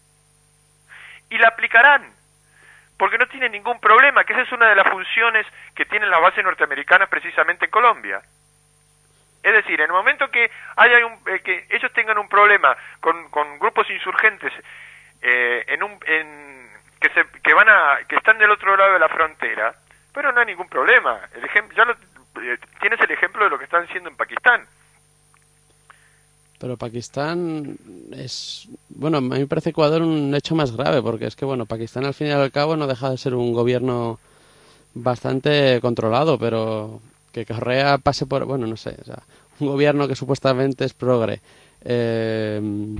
y la aplicarán, porque no tienen ningún problema, que esa es una de las funciones que tienen las bases norteamericanas precisamente en Colombia. Es decir, en el momento que haya un, eh, que ellos tengan un problema con, con grupos insurgentes eh, en un... En, que se que van a que están del otro lado de la frontera, pero no hay ningún problema. El ejemplo ya lo, eh, tienes el ejemplo de lo que están haciendo en Pakistán. Pero Pakistán es, bueno, a mí me parece Ecuador un hecho más grave, porque es que, bueno, Pakistán al fin y al cabo no deja de ser un gobierno bastante controlado, pero que Correa pase por, bueno, no sé, o sea, un gobierno que supuestamente es progre, eh,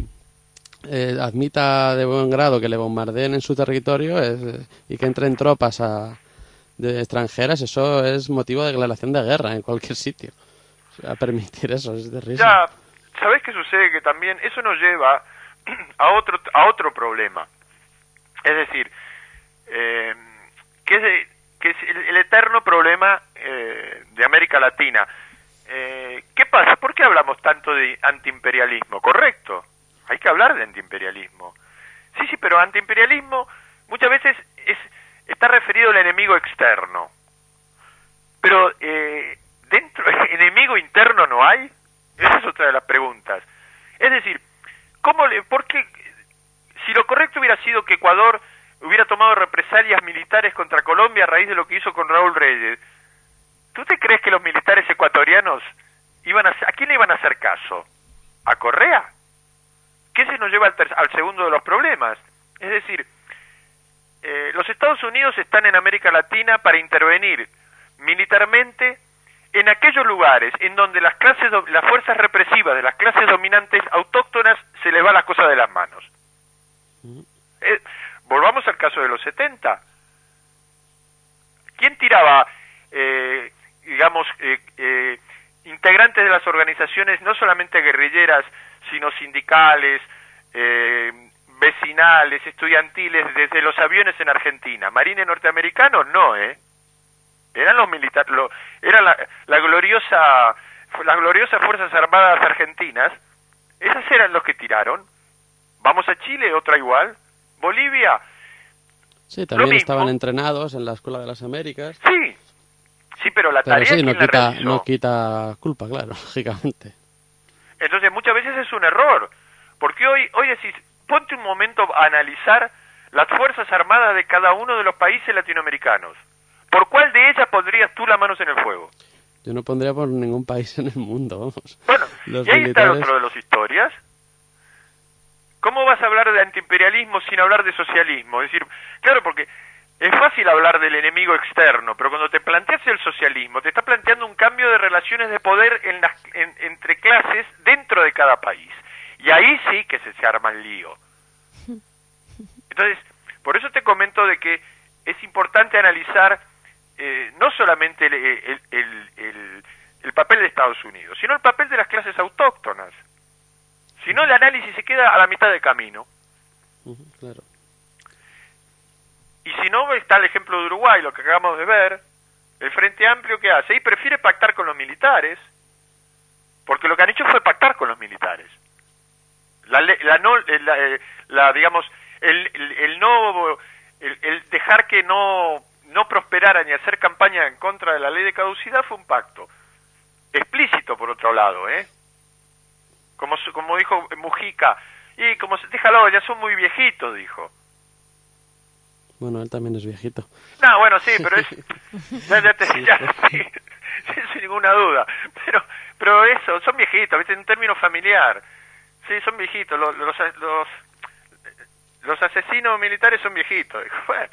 eh, admita de buen grado que le bombardeen en su territorio es, y que entren tropas a, de extranjeras, eso es motivo de declaración de guerra en cualquier sitio. O sea, permitir eso es de risa. Ya, ¿sabés qué sucede? Que también eso nos lleva a otro a otro problema. Es decir, eh, que es, de, que es el, el eterno problema eh, de América Latina. Eh, ¿Qué pasa? ¿Por qué hablamos tanto de antiimperialismo? Correcto, hay que hablar de antiimperialismo. Sí, sí, pero antiimperialismo muchas veces es está referido al enemigo externo. Pero eh, dentro, ¿enemigo interno no hay? Esa es otra de las preguntas. Es decir, ¿cómo le, por qué, si lo correcto hubiera sido que Ecuador hubiera tomado represalias militares contra Colombia a raíz de lo que hizo con Raúl Reyes, ¿tú te crees que los militares ecuatorianos iban a, a quién le iban a hacer caso? ¿A Correa? ¿Qué se nos lleva al, ter, al segundo de los problemas? Es decir, eh, los Estados Unidos están en América Latina para intervenir militarmente en aquellos lugares en donde las clases, las fuerzas represivas de las clases dominantes autóctonas se les va la cosa de las manos. Eh, volvamos al caso de los setenta. ¿Quién tiraba, eh, digamos, eh, eh, integrantes de las organizaciones no solamente guerrilleras, sino sindicales, eh, vecinales, estudiantiles, desde los aviones en Argentina? ¿Marines norteamericanos? No, ¿eh? Eran los militares, lo, era la, la gloriosa, las gloriosas Fuerzas Armadas Argentinas. Esas eran los que tiraron. Vamos a Chile, otra igual. Bolivia. Sí, también estaban entrenados en la Escuela de las Américas. Sí, sí, pero la pero tarea sí, no ¿quién quita, la realizó? no quita culpa, claro, lógicamente. Entonces muchas veces es un error, porque hoy, hoy decís, ponte un momento a analizar las Fuerzas Armadas de cada uno de los países latinoamericanos. ¿Por cuál de ellas pondrías tú las manos en el fuego? Yo no pondría por ningún país en el mundo, vamos. Bueno, los y ahí militares... está otro de los historias. ¿Cómo vas a hablar de antiimperialismo sin hablar de socialismo? Es decir, claro, porque es fácil hablar del enemigo externo, pero cuando te planteas el socialismo, te está planteando un cambio de relaciones de poder en las, en, entre clases dentro de cada país. Y ahí sí que se, se arma el lío. Entonces, por eso te comento de que es importante analizar eh, no solamente el, el, el, el, el papel de Estados Unidos, sino el papel de las clases autóctonas. Si no, el análisis se queda a la mitad del camino. Uh-huh, claro. Y si no, está el ejemplo de Uruguay, lo que acabamos de ver, el Frente Amplio que hace, y prefiere pactar con los militares, porque lo que han hecho fue pactar con los militares. La, la no, la, la digamos, el, el, el no, el, el dejar que no, no prosperara ni hacer campaña en contra de la ley de caducidad fue un pacto explícito, por otro lado, ¿eh? Como, como dijo Mujica, y como se, déjalo, ya son muy viejitos, dijo. Bueno, él también es viejito. No, bueno, sí, pero es... Ya, ya te, sí, ya, sí, sin ninguna duda. Pero pero eso, son viejitos, ¿viste? En un término familiar. Sí, son viejitos. Los, los, los, los asesinos militares son viejitos. Bueno,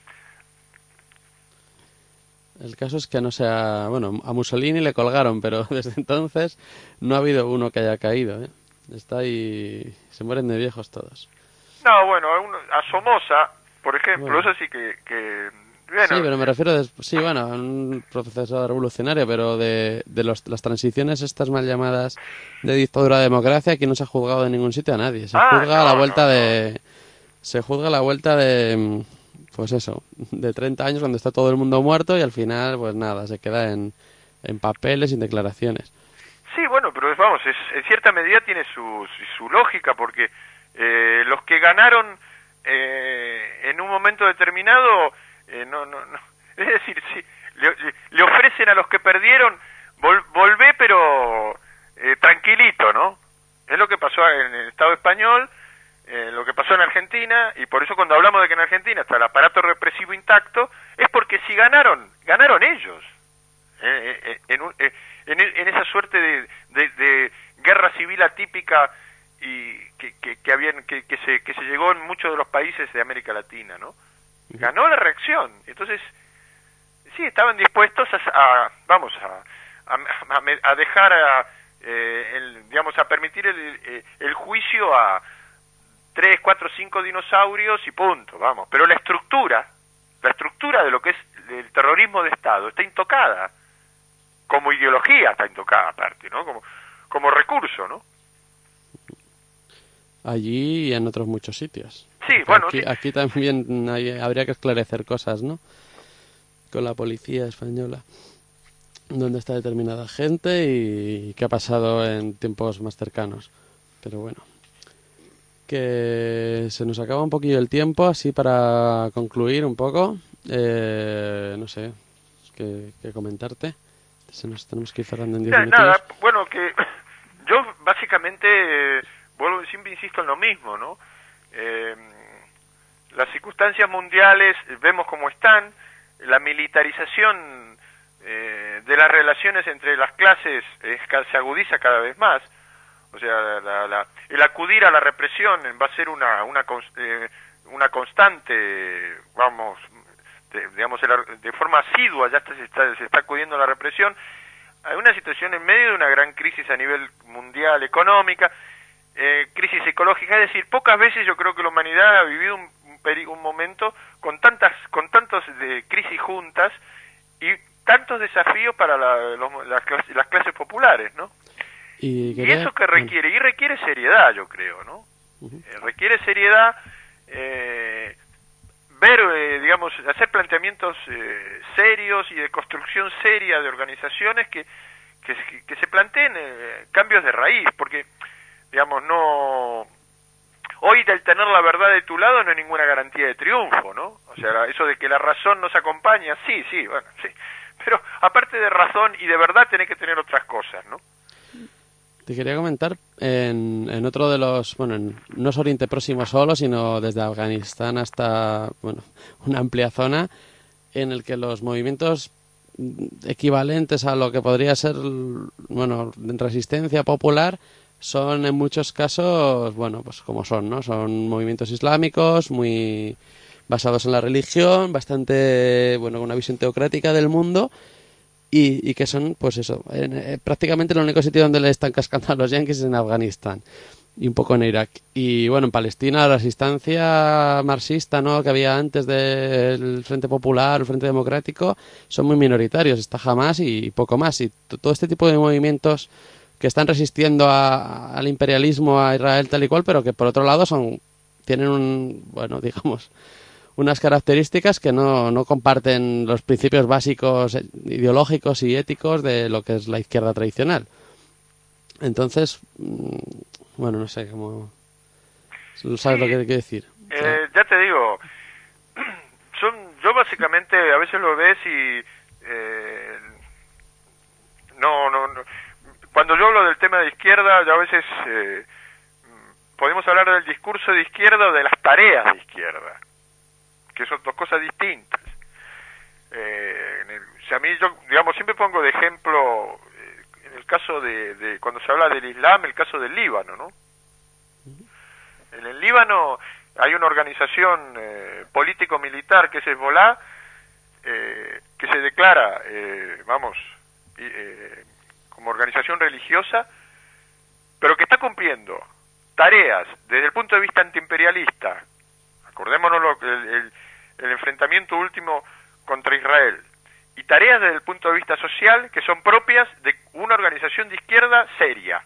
el caso es que no sea... Bueno, a Mussolini le colgaron, pero desde entonces no ha habido uno que haya caído, ¿eh? Está ahí... Se mueren de viejos todos. No, bueno, a, uno, a Somoza, por ejemplo, bueno. eso sí que... que bueno. Sí, pero me refiero... De, sí, bueno, a un proceso revolucionario, pero de, de los, las transiciones estas mal llamadas de dictadura a democracia, aquí no se ha juzgado de ningún sitio a nadie. Se ah, juzga no, a la vuelta no, no. de... Se juzga a la vuelta de... Pues eso, de treinta años cuando está todo el mundo muerto y al final, pues nada, se queda en, en papeles y en declaraciones. Sí, bueno, pero vamos, es, en cierta medida tiene su, su lógica, porque eh, los que ganaron eh, en un momento determinado, eh, no, no, no, es decir, sí, le, le ofrecen a los que perdieron, vol, volvé pero eh, tranquilito, ¿no? Es lo que pasó en el Estado español, eh, lo que pasó en Argentina, y por eso cuando hablamos de que en Argentina está el aparato represivo intacto, es porque si ganaron, ganaron ellos. Eh, eh, en, un, eh, en, en esa suerte de, de, de guerra civil atípica y que, que, que, habían, que, que, se, que se llegó en muchos de los países de América Latina, ¿no? Ganó la reacción. Entonces, sí, estaban dispuestos a, a vamos, a, a, a dejar, a, eh, el, digamos, a permitir el, el juicio a tres, cuatro, cinco dinosaurios y punto, vamos. Pero la estructura, la estructura de lo que es el terrorismo de Estado está intocada. Como ideología está intocada aparte, ¿no? Como, como recurso, ¿no? Allí y en otros muchos sitios. Sí, bueno, aquí, sí. aquí también hay, habría que esclarecer cosas, ¿no? Con la policía española. Dónde está determinada gente y qué ha pasado en tiempos más cercanos. Pero bueno. Que se nos acaba un poquillo el tiempo, así para concluir un poco. Eh, no sé, qué, qué comentarte. Se nos tenemos que ir cerrando en diez minutos. Nada, bueno, que yo básicamente, eh, vuelvo, siempre insisto en lo mismo, ¿no? Eh, las circunstancias mundiales, vemos cómo están, la militarización eh, de las relaciones entre las clases eh, se agudiza cada vez más. O sea, la, la, el acudir a la represión va a ser una una, eh, una constante, vamos, de, digamos, de forma asidua, ya se está, se está acudiendo a la represión. Hay una situación en medio de una gran crisis a nivel mundial, económica, eh, crisis ecológica, es decir, pocas veces yo creo que la humanidad ha vivido un, un, un momento con tantas con tantos de crisis juntas y tantos desafíos para la, los, las, clases, las clases populares, ¿no? Y, quería... y eso que requiere, y requiere seriedad, yo creo, ¿no? Uh-huh. Eh, requiere seriedad, eh, ver, eh, digamos, hacer planteamientos eh, serios y de construcción seria de organizaciones que, que, que se planteen eh, cambios de raíz, porque, digamos, no... Hoy el tener la verdad de tu lado no es ninguna garantía de triunfo, ¿no? O sea, eso de que la razón nos acompaña, sí, sí, bueno, sí. Pero aparte de razón y de verdad tenés que tener otras cosas, ¿no? Te quería comentar en, en otro de los, bueno, en, no es Oriente Próximo solo, sino desde Afganistán hasta, bueno, una amplia zona en el que los movimientos equivalentes a lo que podría ser, bueno, resistencia popular son en muchos casos, bueno, pues como son, ¿no? Son movimientos islámicos muy basados en la religión, bastante, bueno, con una visión teocrática del mundo. Y, y que son, pues eso, en, eh, prácticamente el único sitio donde le están cascando a los yanquis es en Afganistán y un poco en Irak. Y bueno, en Palestina la resistencia marxista, ¿no?, que había antes del Frente Popular, el Frente Democrático, son muy minoritarios. Está Hamas y, y poco más. Y t- todo este tipo de movimientos que están resistiendo a, al imperialismo, a Israel tal y cual, pero que por otro lado son tienen un, bueno, digamos, unas características que no, no comparten los principios básicos ideológicos y éticos de lo que es la izquierda tradicional. Entonces, bueno, no sé cómo... ¿Sabes sí, lo que quiero decir? Eh, o sea, ya te digo, son, yo básicamente a veces lo ves y... Eh, no, no, no. Cuando yo hablo del tema de izquierda, yo a veces... Eh, podemos hablar del discurso de izquierda o de las tareas de izquierda, que son dos cosas distintas. Eh, en el, o sea, a mí yo, digamos, siempre pongo de ejemplo, eh, en el caso de, de, cuando se habla del Islam, el caso del Líbano, ¿no? En el Líbano hay una organización eh, político-militar que es Hezbollah, eh, que se declara, eh, vamos, eh, como organización religiosa, pero que está cumpliendo tareas desde el punto de vista antiimperialista. Acordémonos lo que el, el, el enfrentamiento último contra Israel, y tareas desde el punto de vista social que son propias de una organización de izquierda seria.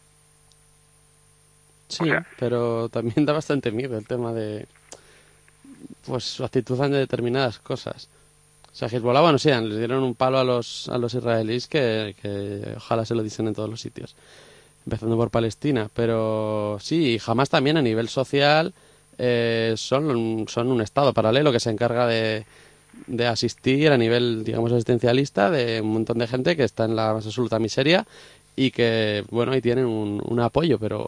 Sí, o sea, pero también da bastante miedo el tema de, pues, su actitud ante determinadas cosas. O sea, Hezbollah, bueno, sí, les dieron un palo a los a los israelíes que, que ojalá se lo dicen en todos los sitios, empezando por Palestina. Pero sí, Hamas también a nivel social eh, son, son un estado paralelo que se encarga de, de asistir a nivel, digamos, asistencialista de un montón de gente que está en la más absoluta miseria y que, bueno, ahí tienen un, un apoyo, pero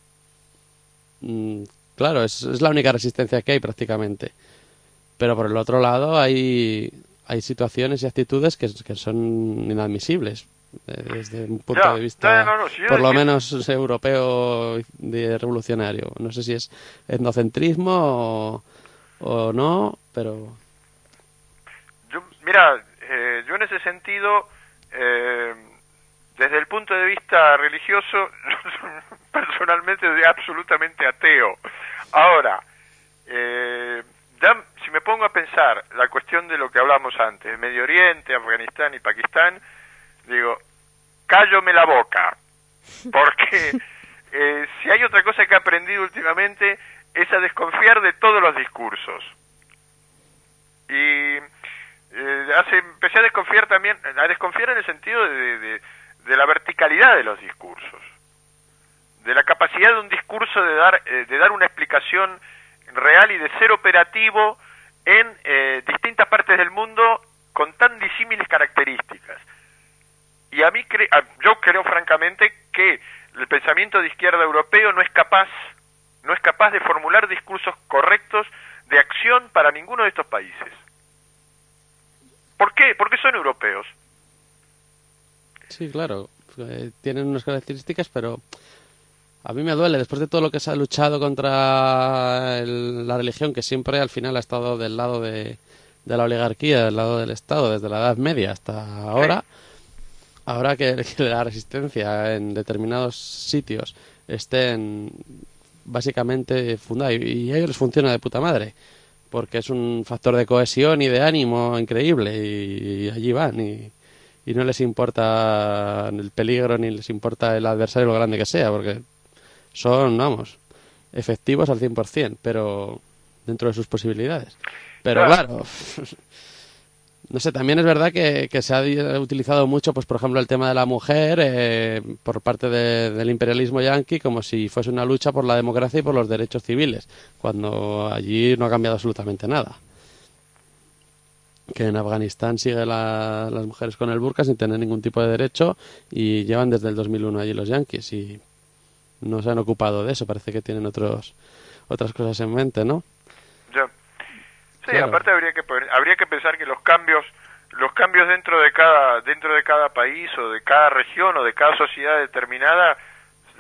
mmm, claro, es, es la única resistencia que hay prácticamente. Pero por el otro lado hay, hay situaciones y actitudes que, que son inadmisibles desde un punto ya, de vista, no, no, no, si por lo decir... menos europeo, de revolucionario. No sé si es etnocentrismo o, o no, pero... Yo, mira, eh, yo en ese sentido, eh, desde el punto de vista religioso, personalmente soy absolutamente ateo. Ahora, eh, ya, si me pongo a pensar la cuestión de lo que hablamos antes, Medio Oriente, Afganistán y Pakistán, digo, cállome la boca, porque eh, si hay otra cosa que he aprendido últimamente es a desconfiar de todos los discursos. Y eh, hace, empecé a desconfiar también, a desconfiar en el sentido de, de, de la verticalidad de los discursos, de la capacidad de un discurso de dar, eh, de dar una explicación real y de ser operativo en eh, distintas partes del mundo con tan disímiles características. Y a mí, cre yo creo francamente que el pensamiento de izquierda europeo no es capaz, no es capaz de formular discursos correctos de acción para ninguno de estos países. ¿Por qué? Porque son europeos. Sí, claro, eh, tienen unas características, pero a mí me duele, después de todo lo que se ha luchado contra el, la religión, que siempre al final ha estado del lado de, de la oligarquía, del lado del Estado, desde la Edad Media hasta ahora, sí. Ahora que, que la resistencia en determinados sitios estén básicamente fundada, y, y a ellos les funciona de puta madre, porque es un factor de cohesión y de ánimo increíble, y, y allí van, y, y no les importa el peligro ni les importa el adversario lo grande que sea, porque son, vamos, efectivos al cien por cien, pero dentro de sus posibilidades. Pero claro, claro no sé, también es verdad que, que se ha utilizado mucho, pues por ejemplo, el tema de la mujer eh, por parte de, del imperialismo yanqui como si fuese una lucha por la democracia y por los derechos civiles, cuando allí no ha cambiado absolutamente nada. Que en Afganistán siguen la, las mujeres con el burka sin tener ningún tipo de derecho y llevan desde el dos mil uno allí los yanquis y no se han ocupado de eso, parece que tienen otros otras cosas en mente, ¿no? Ya. Sí, claro. Aparte habría que habría que pensar que los cambios los cambios dentro de cada dentro de cada país o de cada región o de cada sociedad determinada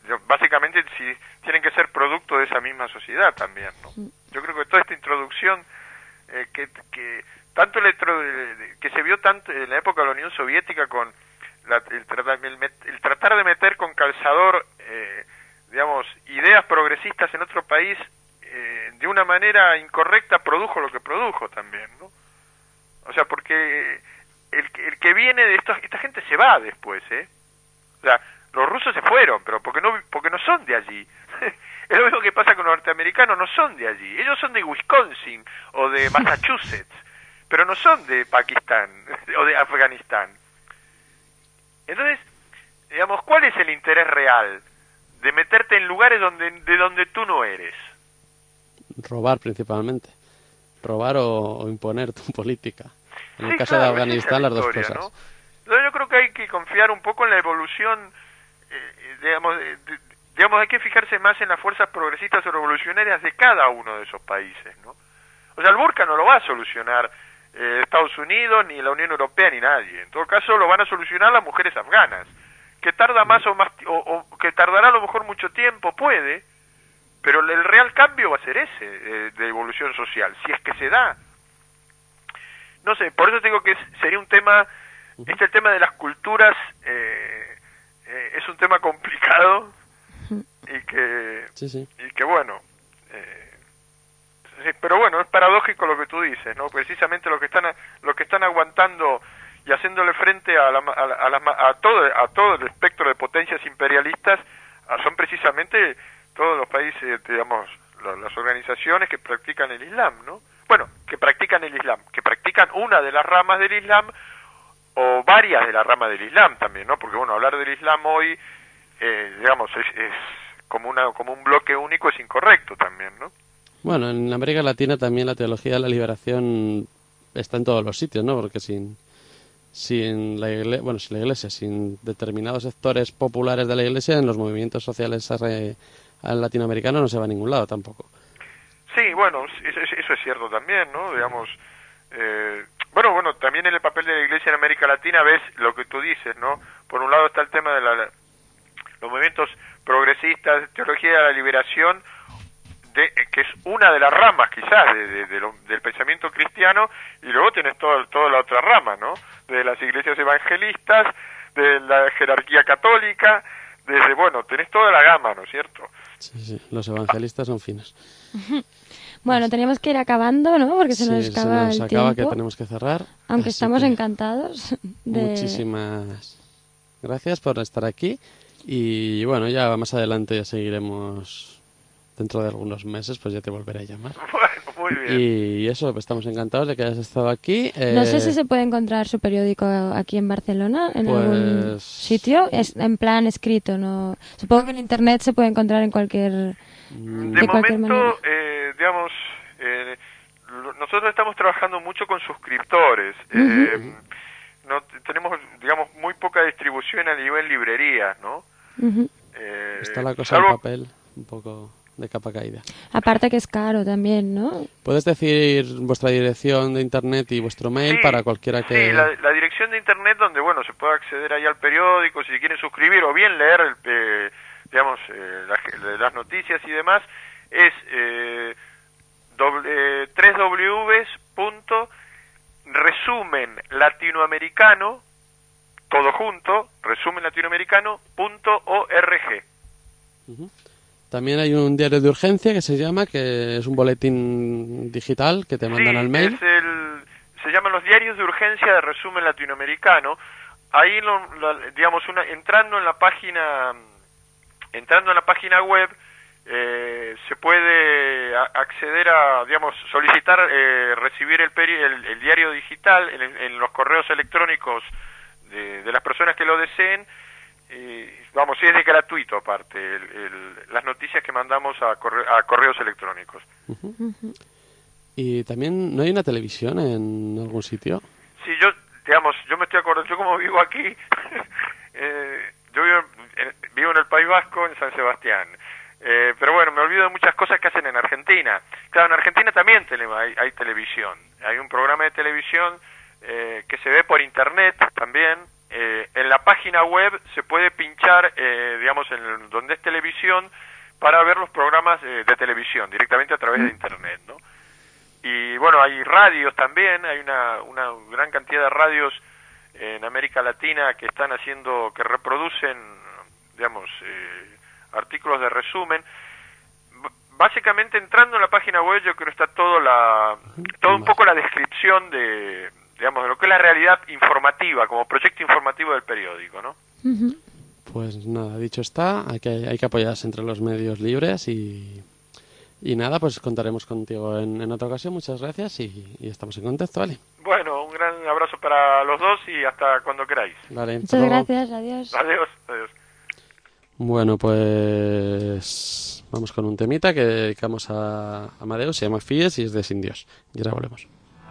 básicamente si tienen que ser producto de esa misma sociedad también, ¿no? Yo creo que toda esta introducción eh, que, que tanto el, que se vio tanto en la época de la Unión Soviética con la, el, el, el tratar de meter con calzador eh, digamos ideas progresistas en otro país eh, de una manera incorrecta, produjo lo que produjo también, ¿no? O sea, porque el, el que viene de esto, esta gente se va después, ¿eh? O sea, los rusos se fueron, pero porque no porque no son de allí. Es lo mismo que pasa con los norteamericanos, no son de allí. Ellos son de Wisconsin o de Massachusetts, pero no son de Pakistán o de Afganistán. Entonces, digamos, ¿cuál es el interés real de meterte en lugares donde de donde tú no eres? Robar principalmente. Robar o, o imponer tu política. En sí, el caso claro, de Afganistán, las dos historia, cosas. ¿no? Entonces yo creo que hay que confiar un poco en la evolución, eh, digamos, de, de, digamos, hay que fijarse más en las fuerzas progresistas o revolucionarias de cada uno de esos países, ¿no? O sea, el burka no lo va a solucionar eh, Estados Unidos, ni la Unión Europea, ni nadie. En todo caso, lo van a solucionar las mujeres afganas. Que tarda más o más, o, o que tardará a lo mejor mucho tiempo, puede, pero el real cambio va a ser ese, eh, de evolución social, si es que se da. No sé, por eso digo que es, sería un tema, este el tema de las culturas, eh, eh, es un tema complicado, y que, sí, sí. y que bueno, eh, sí, pero bueno, es paradójico lo que tú dices, ¿no? Precisamente lo que están, lo que están aguantando y haciéndole frente a, la, a, la, a, la, a todo a todo el espectro de potencias imperialistas son precisamente todos los países, digamos, las organizaciones que practican el Islam, ¿no? Bueno, que practican el Islam, que practican una de las ramas del Islam o varias de las ramas del Islam también, ¿no? Porque bueno, hablar del Islam hoy, eh, digamos, es, es como una como un bloque único, es incorrecto también, ¿no? Bueno, en América Latina también la teología de la liberación está en todos los sitios, ¿no? Porque sin sin la iglesia, bueno, sin la iglesia, sin determinados sectores populares de la iglesia, en los movimientos sociales latinoamericanos no se va a ningún lado tampoco. Sí, bueno, eso, eso es cierto también, ¿no? Digamos, eh, bueno, bueno, también en el papel de la iglesia en América Latina ves lo que tú dices, ¿no? Por un lado está el tema de la, los movimientos progresistas, teología de la liberación, de, que es una de las ramas quizás de, de, de lo, del pensamiento cristiano, y luego tienes todo, toda la otra rama, ¿no? De las iglesias evangelistas, de la jerarquía católica, desde, bueno, tenés toda la gama, ¿no es cierto? Sí, sí, los evangelistas son finos. Bueno, teníamos que ir acabando, ¿no? Porque se nos sí, acaba se nos el acaba, tiempo. que tenemos que cerrar. Aunque Así estamos que encantados de... Muchísimas gracias por estar aquí. Y bueno, ya más adelante ya seguiremos. Dentro de algunos meses, pues ya te volveré a llamar. Bueno, muy bien. Y eso, pues estamos encantados de que hayas estado aquí. Eh, no sé si se puede encontrar su periódico aquí en Barcelona, en pues... algún sitio, es en plan escrito, ¿no? Supongo que en internet se puede encontrar en cualquier... De, de cualquier momento, eh, digamos, eh, nosotros estamos trabajando mucho con suscriptores. Uh-huh. eh, no tenemos, digamos, muy poca distribución a nivel librería, ¿no? Uh-huh. eh, Está la cosa salvo... en papel, un poco... de capa caída. Aparte que es caro también, ¿no? ¿Puedes decir vuestra dirección de internet y vuestro mail sí, para cualquiera que...? Sí, la, la dirección de internet donde, bueno, se puede acceder ahí al periódico si quieren suscribir o bien leer, el, eh, digamos, eh, la, las noticias y demás, es eh, doble, eh, tres w w punto resumen latinoamericano, todo junto, resumen latinoamericano punto org. Uh-huh. También hay un diario de urgencia que se llama, que es un boletín digital que te mandan sí, al mail. Es el, se llaman los diarios de urgencia de resumen latinoamericano. Ahí, lo, lo, digamos, una, entrando en la página, entrando en la página web, eh, se puede a, acceder a, digamos, solicitar eh, recibir el, peri, el, el diario digital en, en los correos electrónicos de, de las personas que lo deseen. Y, vamos, sí, es de gratuito aparte el, el, las noticias que mandamos a, corre, a correos electrónicos. Uh-huh. Uh-huh. Y también, ¿no hay una televisión en algún sitio? Sí, yo, digamos, yo me estoy acordando, yo como vivo aquí, eh, yo vivo en, vivo en el País Vasco, en San Sebastián, eh, pero bueno, me olvido de muchas cosas que hacen en Argentina. Claro, en Argentina también tele, hay, hay televisión, hay un programa de televisión eh, que se ve por internet también, eh, en la página web se puede pinchar, eh, digamos, en donde es televisión, para ver los programas eh, de televisión directamente a través de internet, ¿no? Y bueno, hay radios también, hay una, una gran cantidad de radios en América Latina que están haciendo, que reproducen, digamos, eh, artículos de resumen. B- básicamente entrando en la página web yo creo que está todo la, todo un poco la descripción de, digamos, de lo que es la realidad informativa, como proyecto informativo del periódico, ¿no? Ujú. Pues nada, dicho está, hay que, hay que apoyarse entre los medios libres y, y nada, pues contaremos contigo en, en otra ocasión. Muchas gracias y, y estamos en contacto, ¿vale? Bueno, un gran abrazo para los dos y hasta cuando queráis. Vale, hasta Muchas luego. gracias, adiós. Adiós, adiós. Bueno, pues vamos con un temita que dedicamos a Amadeus, se llama Fies y es de Sin Dios. Y ahora volvemos.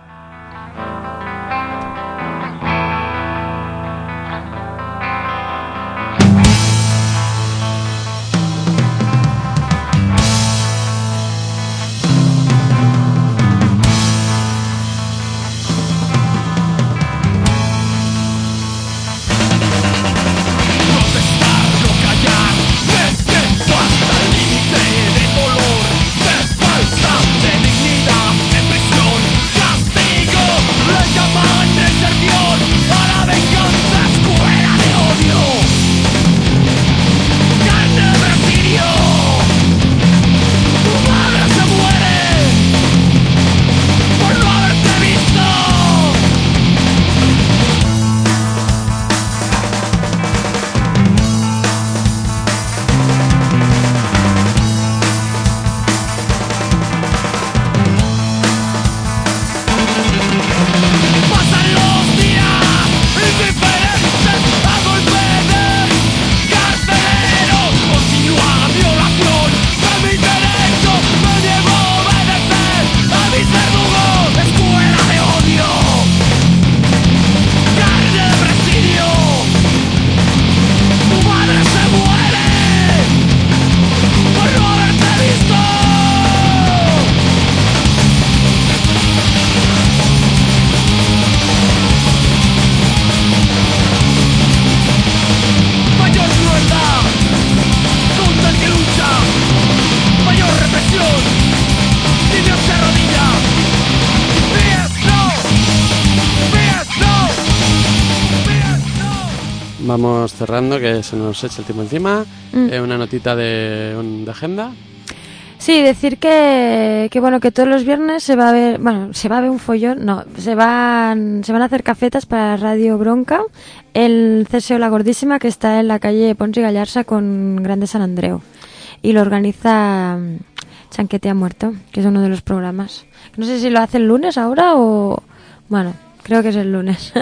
Vamos cerrando, que se nos echa el tiempo encima. Mm. Eh, una notita de, un, de agenda. Sí, decir que, que bueno, que todos los viernes se va a ver, bueno, se va a ver un follón, no, se van, se van a hacer cafetas para Radio Bronca, el C S O La Gordísima, que está en la calle Pons y Gallarza con Grande San Andreu, y lo organiza mm, Chanquete ha Muerto, que es uno de los programas. No sé si lo hace el lunes ahora o, bueno, creo que es el lunes,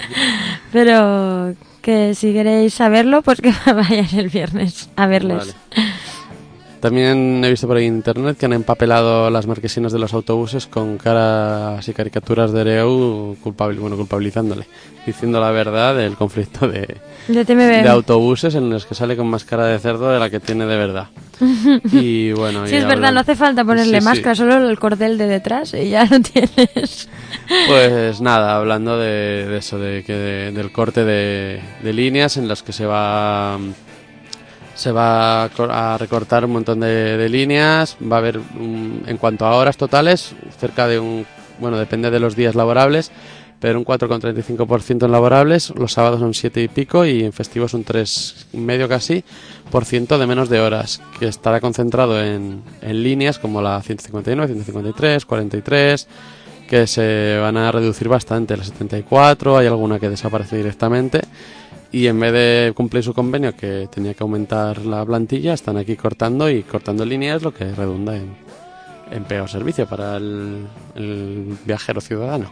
pero que si queréis saberlo, pues que vayan el viernes a verles. Vale. También he visto por ahí en internet que han empapelado las marquesinas de los autobuses con caras y caricaturas de Ereu culpabil- bueno, culpabilizándole, diciendo la verdad del conflicto de, de, T M B. de autobuses en los que sale con más cara de cerdo de la que tiene de verdad. Y bueno, sí, y es hablan... verdad, no hace falta ponerle sí, máscara, sí. solo el cordel de detrás y ya lo tienes. Pues nada, hablando de, de eso, de que de, del corte de, de líneas en las que se va se va a recortar un montón de, de líneas, va a haber un, en cuanto a horas totales cerca de un, bueno, depende de los días laborables, pero un cuatro coma treinta y cinco por ciento en laborables, los sábados son siete y pico y en festivos un tres y medio casi por ciento de menos de horas, que estará concentrado en, en líneas como la ciento cincuenta y nueve, ciento cincuenta y tres, cuarenta y tres, que se van a reducir bastante, la setenta y cuatro, hay alguna que desaparece directamente, y en vez de cumplir su convenio, que tenía que aumentar la plantilla, están aquí cortando y cortando líneas, lo que redunda en, en peor servicio para el, el viajero ciudadano.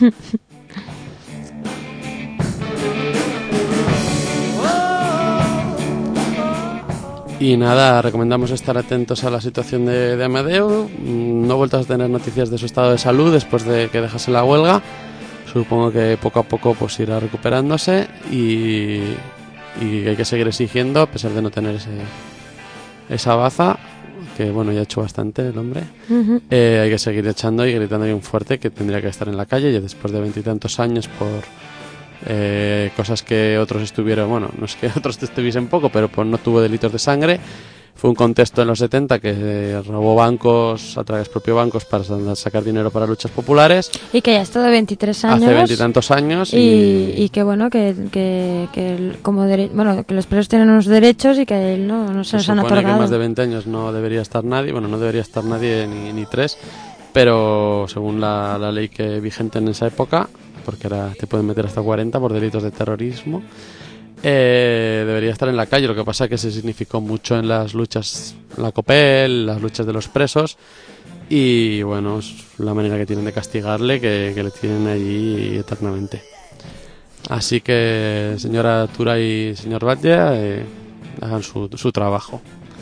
Y nada, recomendamos estar atentos a la situación de, de Amadeu. No he vuelto a tener noticias de su estado de salud después de que dejase la huelga. Supongo que poco a poco pues irá recuperándose y, y hay que seguir exigiendo, a pesar de no tener ese, esa baza, que bueno, ya ha hecho bastante el hombre. Uh-huh. Eh, hay que seguir echando y gritando bien fuerte que tendría que estar en la calle, y después de veintitantos años por, eh, cosas que otros estuvieron, bueno, no es que otros estuviesen poco, pero pues no tuvo delitos de sangre. Fue un contexto en los setenta que eh, robó bancos, a través de propios bancos, para sacar dinero para luchas populares. Y que ya ha estado veintitrés años. Hace veintitantos años. Y, y... y que bueno, que, que, que, el, como dere- bueno, que los presos tienen unos derechos y que él no, no se los han otorgado. Se supone que más de veinte años no debería estar nadie, bueno, no debería estar nadie ni, ni tres, pero según la, la ley que vigente en esa época, porque ahora te pueden meter hasta cuarenta por delitos de terrorismo, Eh, debería estar en la calle. Lo que pasa es que se significó mucho en las luchas, la COPEL, las luchas de los presos, y bueno, es la manera que tienen de castigarle, que, que le tienen allí eternamente. Así que señora Tura y señor Batlle, eh, hagan su, su trabajo.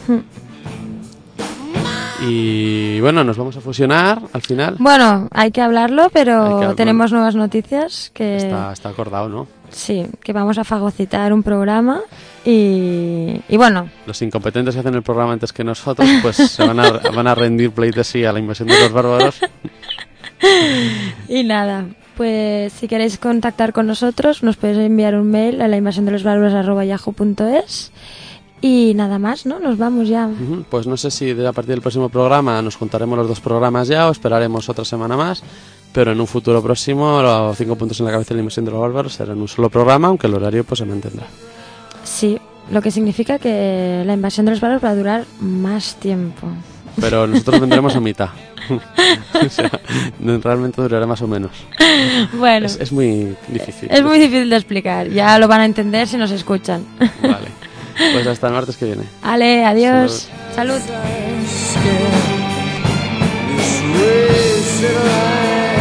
Y bueno, nos vamos a fusionar al final. Bueno, hay que hablarlo, pero que, tenemos bueno, nuevas noticias que... Está, está acordado, ¿no? Sí, que vamos a fagocitar un programa y, y bueno... Los incompetentes que hacen el programa antes que nosotros, pues se van a, van a rendir pleitesía a la invasión de los bárbaros. Y nada, pues si queréis contactar con nosotros, nos podéis enviar un mail a la invasión de los bárbaros arroba yahoo punto es. Y nada más, ¿no? Nos vamos ya. Uh-huh. Pues no sé si de a partir del próximo programa nos juntaremos los dos programas ya o esperaremos otra semana más, pero en un futuro próximo los cinco puntos en la cabeza de la invasión de los bárbaros serán un solo programa, aunque el horario pues se mantendrá. Sí, lo que significa que la invasión de los bárbaros va a durar más tiempo. Pero nosotros vendremos a mitad. O sea, realmente durará más o menos. Bueno. Es, es muy difícil. Es muy difícil de explicar. Ya lo van a entender si nos escuchan. Vale. Pues hasta el martes que viene. Ale, adiós. Salud. Salud.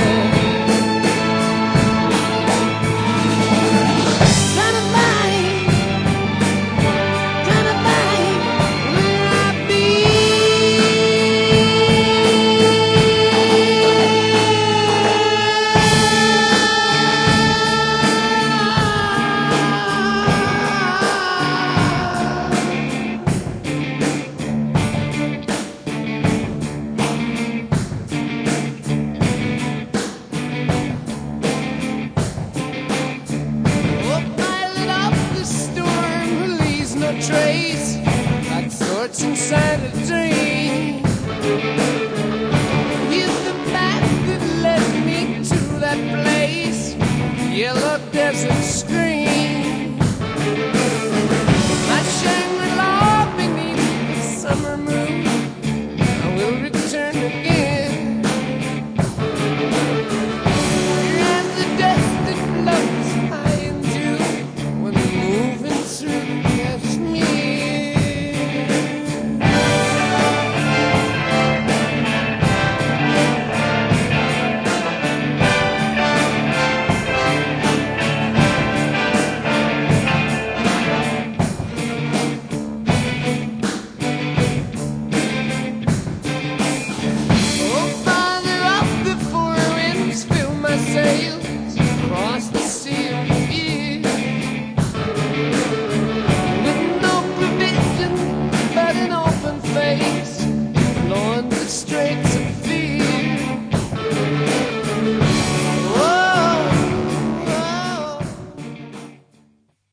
Trace, like thoughts inside a dream. Here's the path that led me to that place, yellow desert screen. My Shangri-La beneath the summer moon, I will return again. And the dust that floats high into when moving through the sail